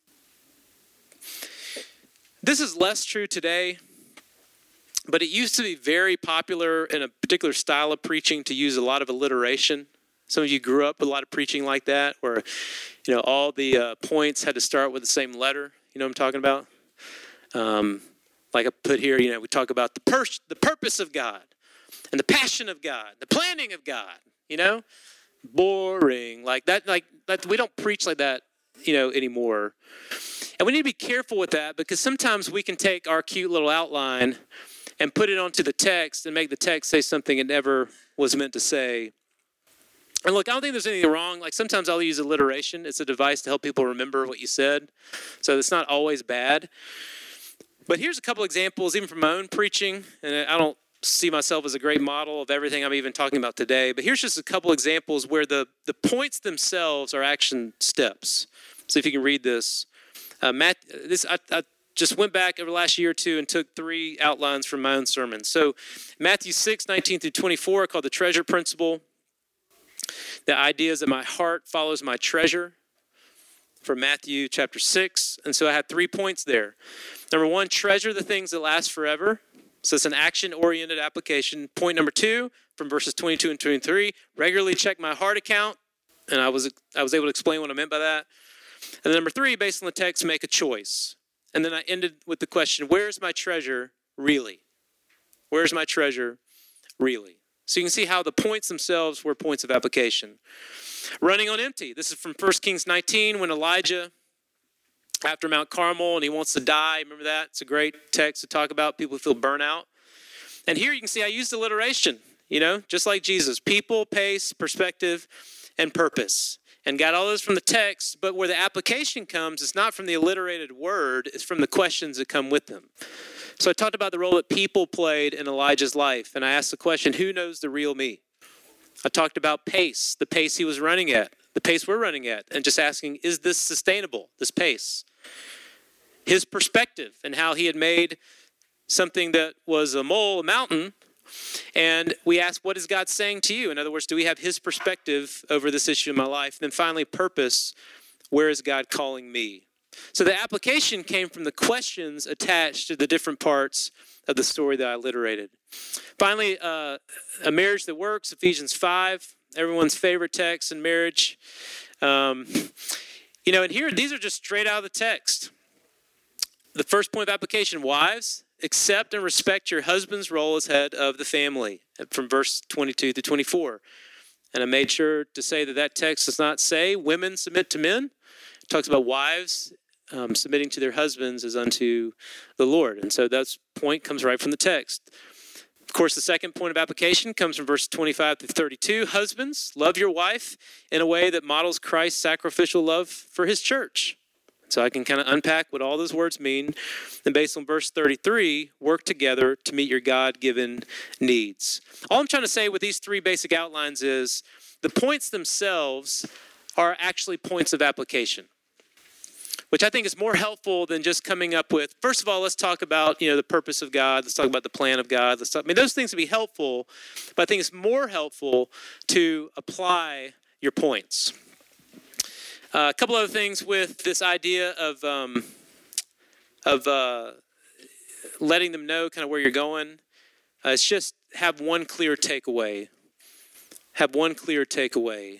This is less true today, but it used to be very popular in a particular style of preaching to use a lot of alliteration. Some of you grew up with a lot of preaching like that, where, you know, all the uh, points had to start with the same letter. You know what I'm talking about? Um, like I put here, you know, we talk about the, pur- the purpose of God and the passion of God, the planning of God, you know? Boring, like that, like that. We don't preach like that, you know, anymore. And we need to be careful with that, because sometimes we can take our cute little outline and put it onto the text and make the text say something it never was meant to say. And look, I don't think there's anything wrong. Like sometimes I'll use alliteration. It's a device to help people remember what you said. So it's not always bad. But here's a couple examples, even from my own preaching. And I don't see myself as a great model of everything I'm even talking about today. But here's just a couple examples where the, the points themselves are action steps. So if you can read this. Uh, Matt, this I, I just went back over the last year or two and took three outlines from my own sermon. So Matthew six, nineteen through twenty-four, called the treasure principle. The idea is that my heart follows my treasure, from Matthew chapter six. And so I had three points there. Number one, treasure the things that last forever. So it's an action-oriented application. Point number two, from verses twenty-two and twenty-three, regularly check my heart account. And I was I was able to explain what I meant by that. And then number three, based on the text, make a choice. And then I ended with the question, where's my treasure really? Where's my treasure really? So you can see how the points themselves were points of application. Running on empty. This is from First Kings nineteen, when Elijah, after Mount Carmel, and he wants to die. Remember that? It's a great text to talk about people who feel burnout. And here you can see I used alliteration, you know, just like Jesus. People, pace, perspective, and purpose. And got all this from the text, but where the application comes, it's not from the alliterated word, it's from the questions that come with them. So I talked about the role that people played in Elijah's life, and I asked the question, who knows the real me? I talked about pace, the pace he was running at, the pace we're running at, and just asking, is this sustainable, this pace? His perspective and how he had made something that was a mole, a mountain, and we asked, what is God saying to you? In other words, do we have his perspective over this issue in my life? And then finally, purpose, where is God calling me? So the application came from the questions attached to the different parts of the story that I alliterated. Finally, uh, a marriage that works, Ephesians five, everyone's favorite text in marriage. Um, you know, and here, these are just straight out of the text. The first point of application, wives, accept and respect your husband's role as head of the family, from verse twenty-two to twenty-four. And I made sure to say that that text does not say women submit to men. It talks about wives um, submitting to their husbands as unto the Lord. And so that point comes right from the text. Of course, the second point of application comes from verse twenty-five to thirty-two. Husbands, love your wife in a way that models Christ's sacrificial love for his church. So I can kind of unpack what all those words mean. And based on verse thirty-three, work together to meet your God-given needs. All I'm trying to say with these three basic outlines is the points themselves are actually points of application, which I think is more helpful than just coming up with, first of all, let's talk about, you know, the purpose of God. Let's talk about the plan of God. Let's talk, I mean, those things would be helpful, but I think it's more helpful to apply your points. Uh, a couple other things with this idea of um, of uh, letting them know kind of where you're going. Uh, it's just have one clear takeaway. Have one clear takeaway.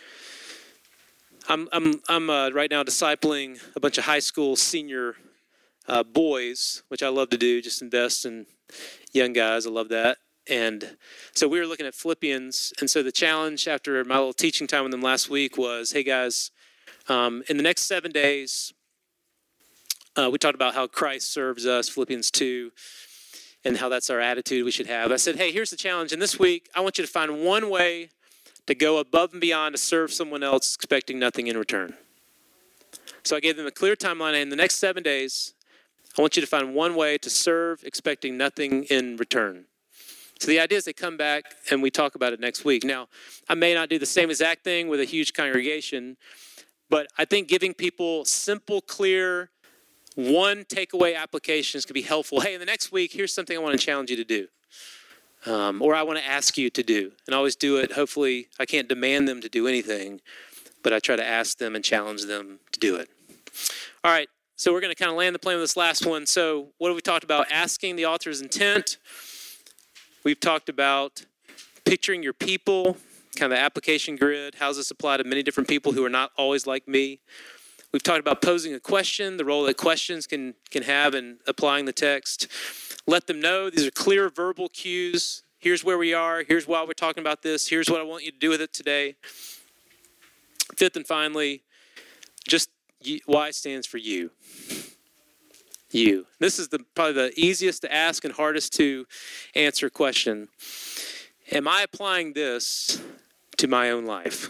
I'm I'm I'm uh, right now discipling a bunch of high school senior uh, boys, which I love to do. Just invest in young guys. I love that. And so we were looking at Philippians, and so the challenge after my little teaching time with them last week was, hey guys. Um, in the next seven days, uh, we talked about how Christ serves us, Philippians two, and how that's our attitude we should have. I said, hey, here's the challenge. And this week, I want you to find one way to go above and beyond to serve someone else expecting nothing in return. So I gave them a clear timeline. In the next seven days, I want you to find one way to serve expecting nothing in return. So the idea is they come back and we talk about it next week. Now, I may not do the same exact thing with a huge congregation, but I think giving people simple, clear, one takeaway applications can be helpful. Hey, in the next week, here's something I want to challenge you to do. Um, or I want to ask you to do. And I always do it. Hopefully, I can't demand them to do anything, but I try to ask them and challenge them to do it. All right, so we're going to kind of land the plane with this last one. So what have we talked about? Asking the author's intent. We've talked about picturing your people. Kind of the application grid. How does this apply to many different people who are not always like me? We've talked about posing a question, the role that questions can, can have in applying the text. Let them know. These are clear verbal cues. Here's where we are. Here's why we're talking about this. Here's what I want you to do with it today. Fifth and finally, just Y stands for you. You. This is the probably the easiest to ask and hardest to answer question. Am I applying this to my own life?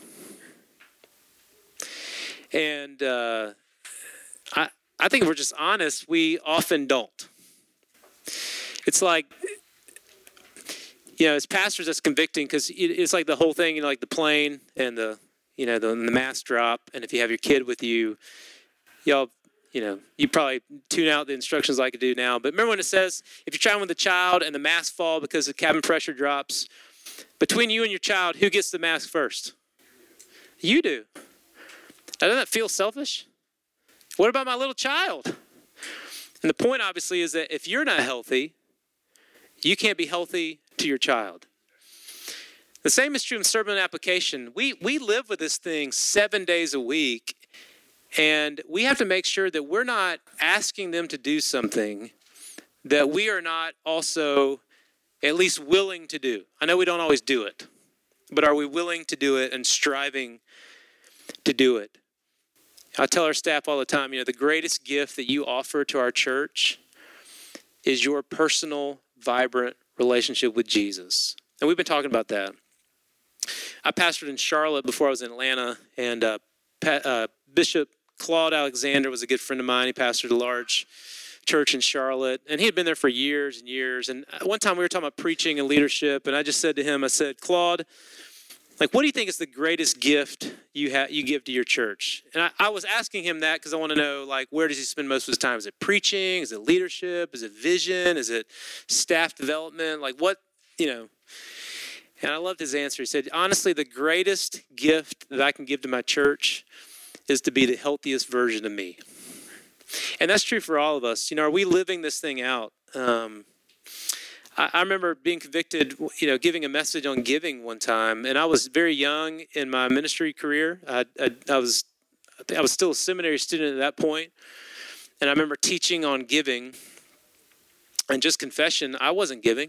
And uh, I, I think if we're just honest, we often don't. It's like, you know, as pastors, that's convicting because it's like the whole thing, you know, like the plane and the, you know, the, the mask drop. And if you have your kid with you, y'all, you know, you probably tune out the instructions like I do now. But remember when it says, if you're traveling with a child and the mask fall because the cabin pressure drops, between you and your child, who gets the mask first? You do. Now, doesn't that feel selfish? What about my little child? And the point, obviously, is that if you're not healthy, you can't be healthy to your child. The same is true in sermon application. We, we live with this thing seven days a week, and we have to make sure that we're not asking them to do something that we are not also at least willing to do. I know we don't always do it, but are we willing to do it and striving to do it? I tell our staff all the time, you know, the greatest gift that you offer to our church is your personal, vibrant relationship with Jesus. And we've been talking about that. I pastored in Charlotte before I was in Atlanta, and uh, pa- uh, Bishop Claude Alexander was a good friend of mine. He pastored a large church in Charlotte, and he had been there for years and years. And one time we were talking about preaching and leadership, and I just said to him, I said, Claude, like, what do you think is the greatest gift you ha- you give to your church? And I, I was asking him that because I want to know, like, where does he spend most of his time? Is it preaching? Is it leadership? Is it vision? Is it staff development? Like, what, you know? And I loved his answer. He said, honestly, the greatest gift that I can give to my church is to be the healthiest version of me. And that's true for all of us. You know, are we living this thing out? Um, I, I remember being convicted, you know, giving a message on giving one time, and I was very young in my ministry career. I, I, I was, I, think I was still a seminary student at that point, and I remember teaching on giving. And just confession, I wasn't giving.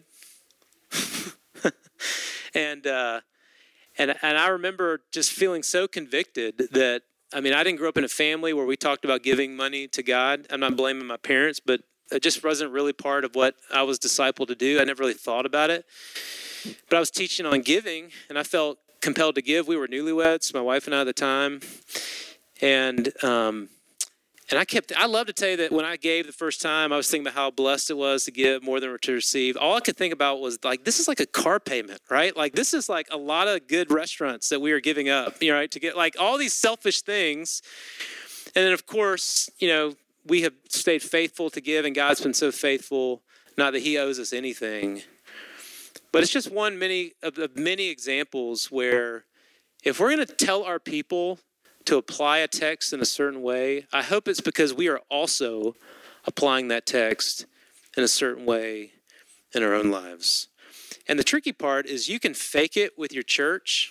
and uh, and and I remember just feeling so convicted that, I mean, I didn't grow up in a family where we talked about giving money to God. I'm not blaming my parents, but it just wasn't really part of what I was discipled to do. I never really thought about it. But I was teaching on giving, and I felt compelled to give. We were newlyweds, my wife and I at the time. And um, and I kept, I love to tell you that when I gave the first time, I was thinking about how blessed it was to give more than to receive. All I could think about was like, this is like a car payment, right? Like this is like a lot of good restaurants that we are giving up, you know, right? To get like all these selfish things. And then of course, you know, we have stayed faithful to give, and God's been so faithful, not that he owes us anything. But it's just one many of, of many examples where if we're going to tell our people to apply a text in a certain way, I hope it's because we are also applying that text in a certain way in our own lives. And the tricky part is you can fake it with your church.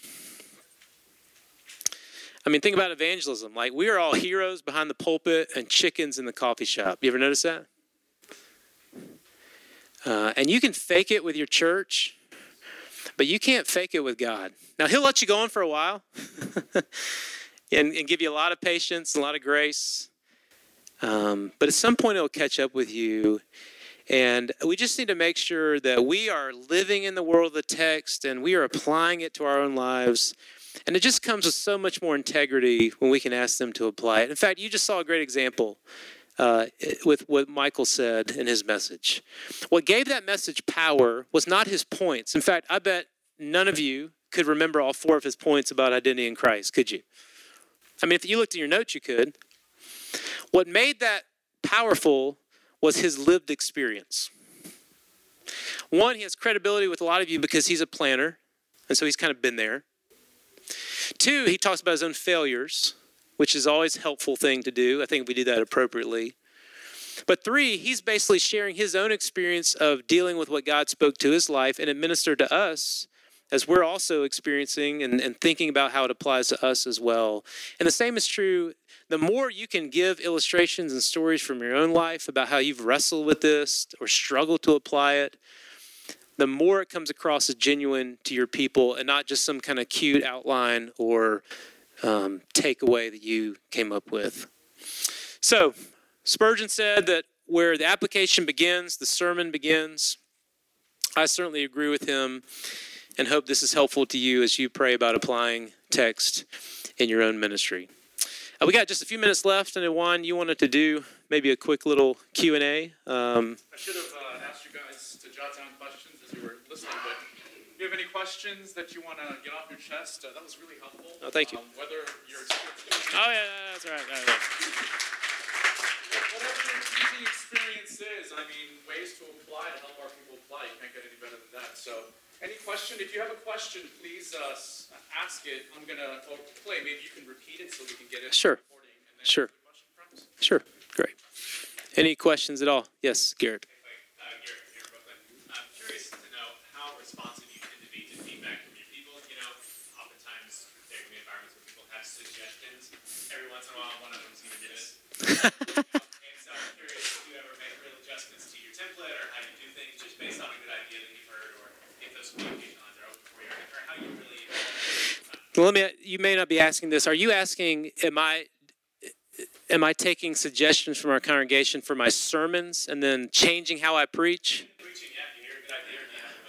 I mean, think about evangelism. Like, we are all heroes behind the pulpit and chickens in the coffee shop. You ever notice that? Uh, and you can fake it with your church, but you can't fake it with God. Now, he'll let you go on for a while. And, and give you a lot of patience, a lot of grace. Um, but at some point, it'll catch up with you. And we just need to make sure that we are living in the world of the text and we are applying it to our own lives. And it just comes with so much more integrity when we can ask them to apply it. In fact, you just saw a great example uh, with what Michael said in his message. What gave that message power was not his points. In fact, I bet none of you could remember all four of his points about identity in Christ, could you? I mean, if you looked at your notes, you could. What made that powerful was his lived experience. One, he has credibility with a lot of you because he's a planner, and so he's kind of been there. Two, he talks about his own failures, which is always a helpful thing to do. I think we do that appropriately. But three, he's basically sharing his own experience of dealing with what God spoke to his life and administered to us, as we're also experiencing and, and thinking about how it applies to us as well. And the same is true. The more you can give illustrations and stories from your own life about how you've wrestled with this or struggled to apply it, the more it comes across as genuine to your people and not just some kind of cute outline or um, takeaway that you came up with. So Spurgeon said that where the application begins, the sermon begins. I certainly agree with him, and hope this is helpful to you as you pray about applying text in your own ministry. Uh, we got just a few minutes left, and Juan, you wanted to do maybe a quick little Q and A. Um, I should have uh, asked you guys to jot down questions as you were listening, but if you have any questions that you want to get off your chest, uh, that was really helpful. Oh, thank you. Um, whether your experience... Oh, yeah, that's all right. All right. Whatever your teaching experience is, I mean, ways to apply to help our people apply, you can't get any better than that. So, any question? If you have a question, please uh, ask it. I'm going to play. Maybe you can repeat it so we can get it. Sure. Recording and then Sure. question from us. Sure. Great. Any questions at all? Yes, Garrett. Uh, Garrett here in Brooklyn. I'm curious to know how responsive you tend to be to feedback from your people. You know, oftentimes there can be environments where people have suggestions. Every once in a while, one of them's going to get it. And so I'm curious if you ever make real adjustments to your template or how you do things just based on a good idea that you've heard, or if those communication lines are open for you, or how you really. Well, let me. You may not be asking this. Are you asking? Am I? Am I taking suggestions from our congregation for my sermons and then changing how I preach? Preaching, yeah, if you hear a good idea, or do you have a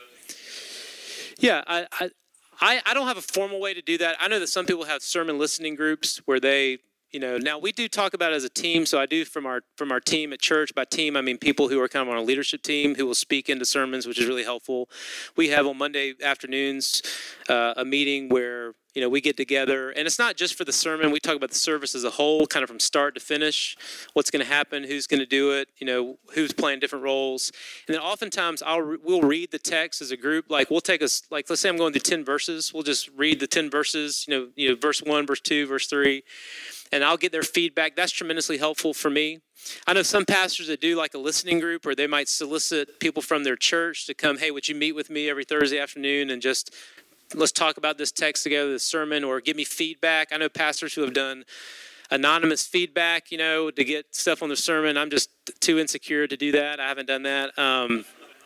way to hear those? Yeah, I, I, I don't have a formal way to do that. I know that some people have sermon listening groups where they, you know, now we do talk about it as a team. So I do from our from our team at church. By team, I mean people who are kind of on a leadership team who will speak into sermons, which is really helpful. We have on Monday afternoons uh, a meeting where, you know, we get together, and it's not just for the sermon. We talk about the service as a whole, kind of from start to finish, what's going to happen, who's going to do it, you know, who's playing different roles. And then oftentimes I'll re- we'll read the text as a group. Like we'll take us, like let's say I'm going through ten verses. We'll just read the ten verses, you know, you know, verse one, verse two, verse three, and I'll get their feedback. That's tremendously helpful for me. I know some pastors that do like a listening group, or they might solicit people from their church to come, hey, would you meet with me every Thursday afternoon and just let's talk about this text together, this sermon, or give me feedback. I know pastors who have done anonymous feedback, you know, to get stuff on the sermon. I'm just too insecure to do that. I haven't done that. Um,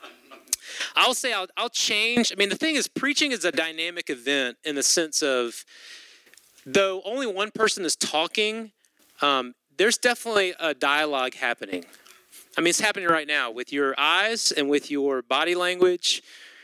I'll say I'll, I'll change. I mean, the thing is, preaching is a dynamic event in the sense of, though only one person is talking, um, there's definitely a dialogue happening. I mean, it's happening right now with your eyes and with your body language.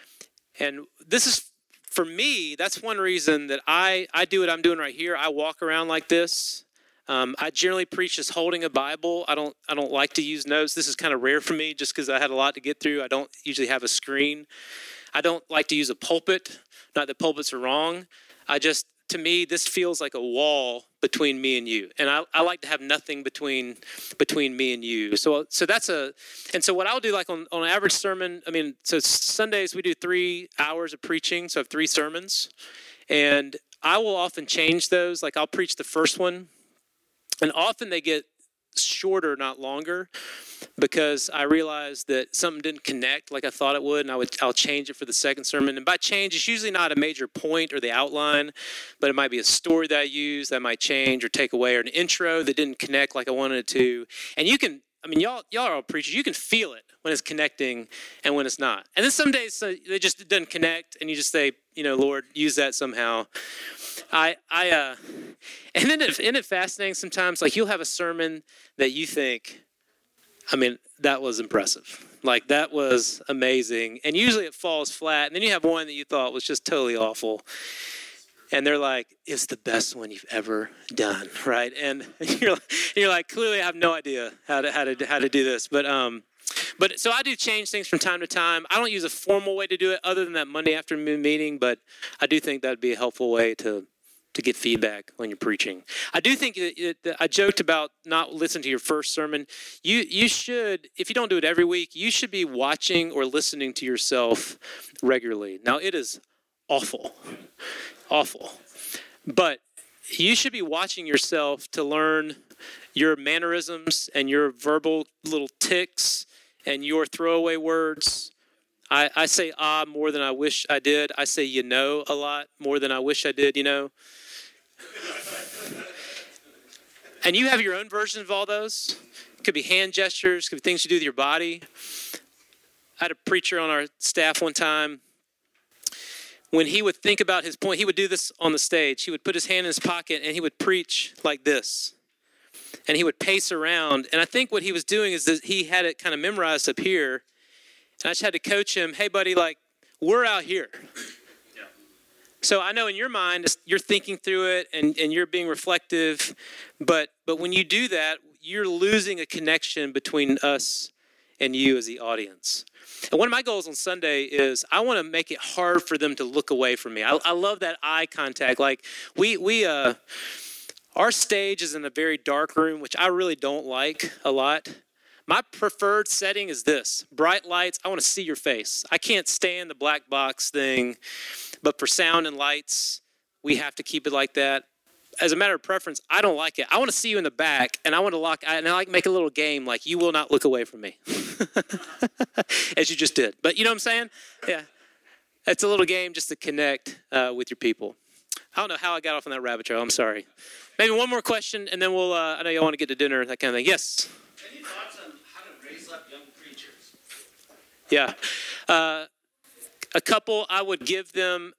And this is, for me, that's one reason that I, I do what I'm doing right here. I walk around like this. Um, I generally preach just holding a Bible. I don't I don't like to use notes. This is kind of rare for me just because I had a lot to get through. I don't usually have a screen. I don't like to use a pulpit. Not that pulpits are wrong. I just, to me, this feels like a wall between me and you. And I, I like to have nothing between between me and you. So so that's a, and so what I'll do, like on, on an average sermon, I mean, so Sundays we do three hours of preaching, so I have three sermons. And I will often change those. Like I'll preach the first one, and often they get shorter, not longer, because I realized that something didn't connect like I thought it would, and I would, I'll change it for the second sermon. And by change, it's usually not a major point or the outline, but it might be a story that I use that might change or take away, or an intro that didn't connect like I wanted it to. And you can, I mean, y'all, y'all are all preachers. You can feel it when it's connecting and when it's not. And then some days uh, they just it doesn't connect, and you just say, you know, Lord, use that somehow. I, I, uh, and then it, isn't it fascinating sometimes? Like you'll have a sermon that you think, I mean, that was impressive. Like that was amazing. And usually it falls flat. And then you have one that you thought was just totally awful. And they're like, it's the best one you've ever done, right? And you're, you're like, clearly I have no idea how to how to how to do this. But um, but so I do change things from time to time. I don't use a formal way to do it other than that Monday afternoon meeting, but I do think that'd be a helpful way to to get feedback when you're preaching. I do think it, it, I joked about not listening to your first sermon. You you should, if you don't do it every week, you should be watching or listening to yourself regularly. Now it is awful. Awful. But you should be watching yourself to learn your mannerisms and your verbal little tics and your throwaway words. I, I say ah more than I wish I did. I say you know a lot more than I wish I did, you know. And you have your own version of all those. It could be hand gestures, it could be things you do with your body. I had a preacher on our staff one time. When he would think about his point, he would do this on the stage. He would put his hand in his pocket and he would preach like this. And he would pace around. And I think what he was doing is that he had it kind of memorized up here. And I just had to coach him, hey, buddy, like, we're out here. Yeah. So I know in your mind, you're thinking through it and, and you're being reflective. But but when you do that, you're losing a connection between us and you as the audience. And one of my goals on Sunday is I want to make it hard for them to look away from me. I, I love that eye contact. Like we, we, uh, our stage is in a very dark room, which I really don't like a lot. My preferred setting is this: bright lights. I want to see your face. I can't stand the black box thing, but for sound and lights, we have to keep it like that. As a matter of preference, I don't like it. I want to see you in the back, and I want to lock, and I like make a little game like you will not look away from me, as you just did. But you know what I'm saying? Yeah. It's a little game just to connect uh, with your people. I don't know how I got off on that rabbit trail. I'm sorry. Maybe one more question, and then we'll, uh, I know y'all want to get to dinner, that kind of thing. Yes? Any thoughts on how to raise up young preachers? Yeah. Uh, a couple, I would give them,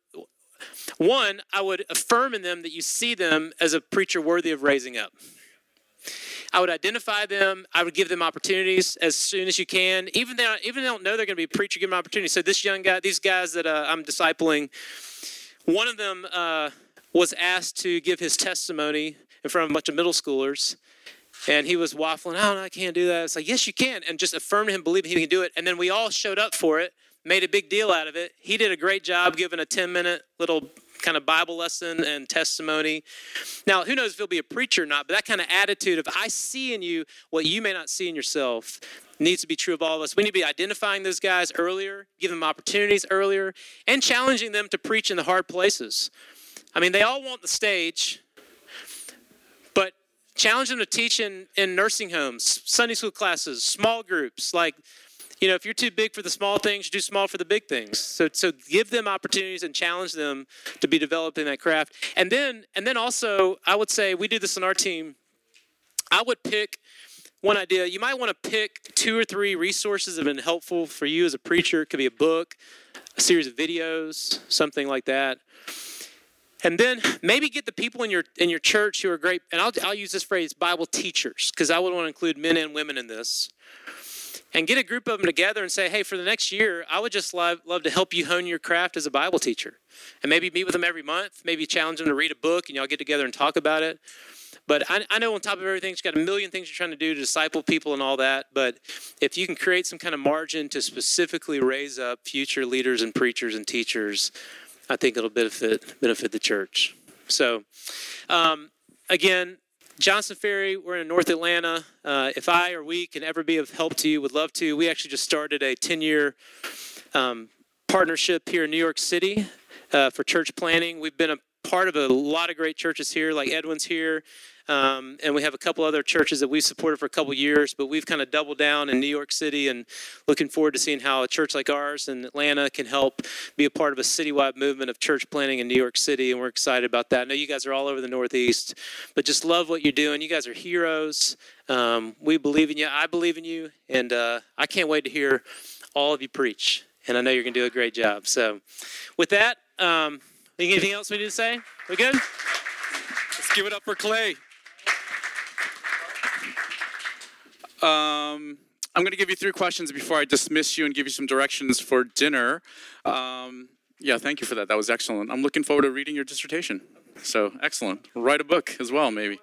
one, I would affirm in them that you see them as a preacher worthy of raising up. I would identify them. I would give them opportunities as soon as you can. Even though, even if they don't know they're going to be a preacher, give them opportunities. So this young guy, these guys that uh, I'm discipling, one of them uh, was asked to give his testimony in front of a bunch of middle schoolers. And he was waffling, oh, no, I can't do that. It's like, yes, you can. And just affirmed him, believing he can do it. And then we all showed up for it, made a big deal out of it. He did a great job giving a ten-minute little kind of Bible lesson and testimony. Now, who knows if he'll be a preacher or not, but that kind of attitude of I see in you what you may not see in yourself needs to be true of all of us. We need to be identifying those guys earlier, giving them opportunities earlier, and challenging them to preach in the hard places. I mean, they all want the stage, but challenge them to teach in, in nursing homes, Sunday school classes, small groups. Like, you know, if you're too big for the small things, you do small for the big things. So, so give them opportunities and challenge them to be developed in that craft. And then, and then also, I would say we do this on our team. I would pick one idea. You might want to pick two or three resources that have been helpful for you as a preacher. It could be a book, a series of videos, something like that. And then maybe get the people in your in your church who are great, and I'll, I'll use this phrase, Bible teachers, because I would want to include men and women in this. And get a group of them together and say, hey, for the next year, I would just love, love to help you hone your craft as a Bible teacher. And maybe meet with them every month, maybe challenge them to read a book, and y'all get together and talk about it. But I, I know on top of everything, you've got a million things you're trying to do to disciple people and all that. But if you can create some kind of margin to specifically raise up future leaders and preachers and teachers, I think it'll benefit benefit the church. So, um, again, Johnson Ferry, we're in North Atlanta. Uh, if I or we can ever be of help to you, would love to. We actually just started a ten-year um, partnership here in New York City uh, for church planning. We've been a part of a lot of great churches here, like Edwin's here. Um, and we have a couple other churches that we've supported for a couple years, but we've kind of doubled down in New York City and looking forward to seeing how a church like ours in Atlanta can help be a part of a citywide movement of church planning in New York City, and we're excited about that. I know you guys are all over the Northeast, but just love what you're doing. You guys are heroes. Um, we believe in you. I believe in you, and uh, I can't wait to hear all of you preach, and I know you're going to do a great job. So with that, um, anything else we need to say? We good? Let's give it up for Clay. Um, I'm going to give you three questions before I dismiss you and give you some directions for dinner. Um, yeah, thank you for that. That was excellent. I'm looking forward to reading your dissertation. So, excellent. Write a book as well, maybe.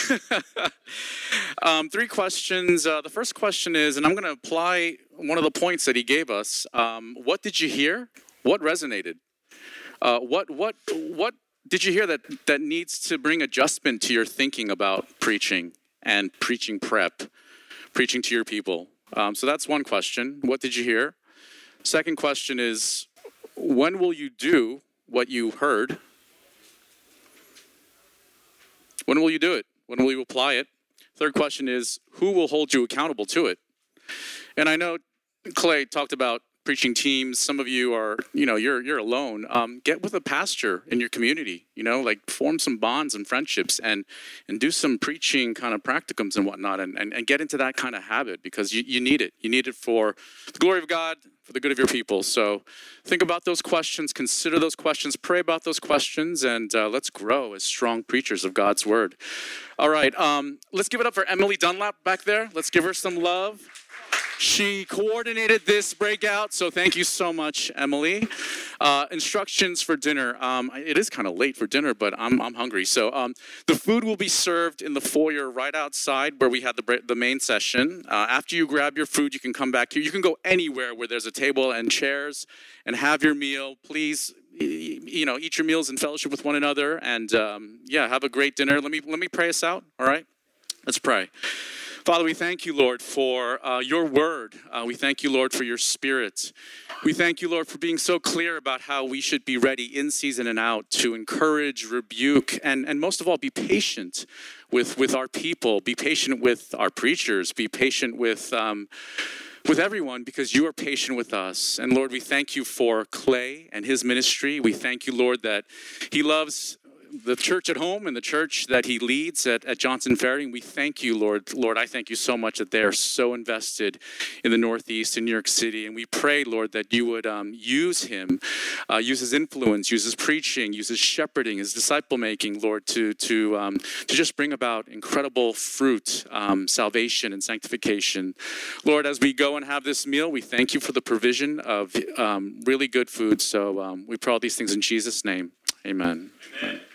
um, three questions. Uh, the first question is, and I'm going to apply one of the points that he gave us. Um, what did you hear? What resonated? Uh, what what what did you hear that that needs to bring adjustment to your thinking about preaching and preaching prep? Preaching to your people. Um, so that's one question. What did you hear? Second question is, when will you do what you heard? When will you do it? When will you apply it? Third question is, who will hold you accountable to it? And I know Clay talked about preaching teams. Some of you are, you know, you're you're alone. Um, get with a pastor in your community, you know, like form some bonds and friendships and and do some preaching kind of practicums and whatnot and, and, and get into that kind of habit because you, you need it. You need it for the glory of God, for the good of your people. So think about those questions, consider those questions, pray about those questions, and uh, let's grow as strong preachers of God's word. All right, um, let's give it up for Emily Dunlap back there. Let's give her some love. She coordinated this breakout, so thank you so much, Emily. Uh, instructions for dinner. Um, it is kind of late for dinner, but I'm I'm hungry. So um, the food will be served in the foyer right outside where we had the the main session. Uh, after you grab your food, you can come back here. You can go anywhere where there's a table and chairs and have your meal. Please, you know, eat your meals in fellowship with one another, and um, yeah, have a great dinner. Let me let me pray us out. All right, let's pray. Father, we thank you, Lord, for uh, your word. Uh, we thank you, Lord, for your spirit. We thank you, Lord, for being so clear about how we should be ready in season and out to encourage, rebuke, and, and most of all, be patient with, with our people. Be patient with our preachers. Be patient with, um, with everyone because you are patient with us. And Lord, we thank you for Clay and his ministry. We thank you, Lord, that he loves the church at home and the church that he leads at, at Johnson Ferry. And we thank you, Lord. Lord, I thank you so much that they are so invested in the Northeast, in New York City. And we pray, Lord, that you would um, use him, uh, use his influence, use his preaching, use his shepherding, his disciple making, Lord, to to um, to just bring about incredible fruit, um, salvation and sanctification. Lord, as we go and have this meal, we thank you for the provision of um, really good food. So um, we pray all these things in Jesus' name. Amen. Amen.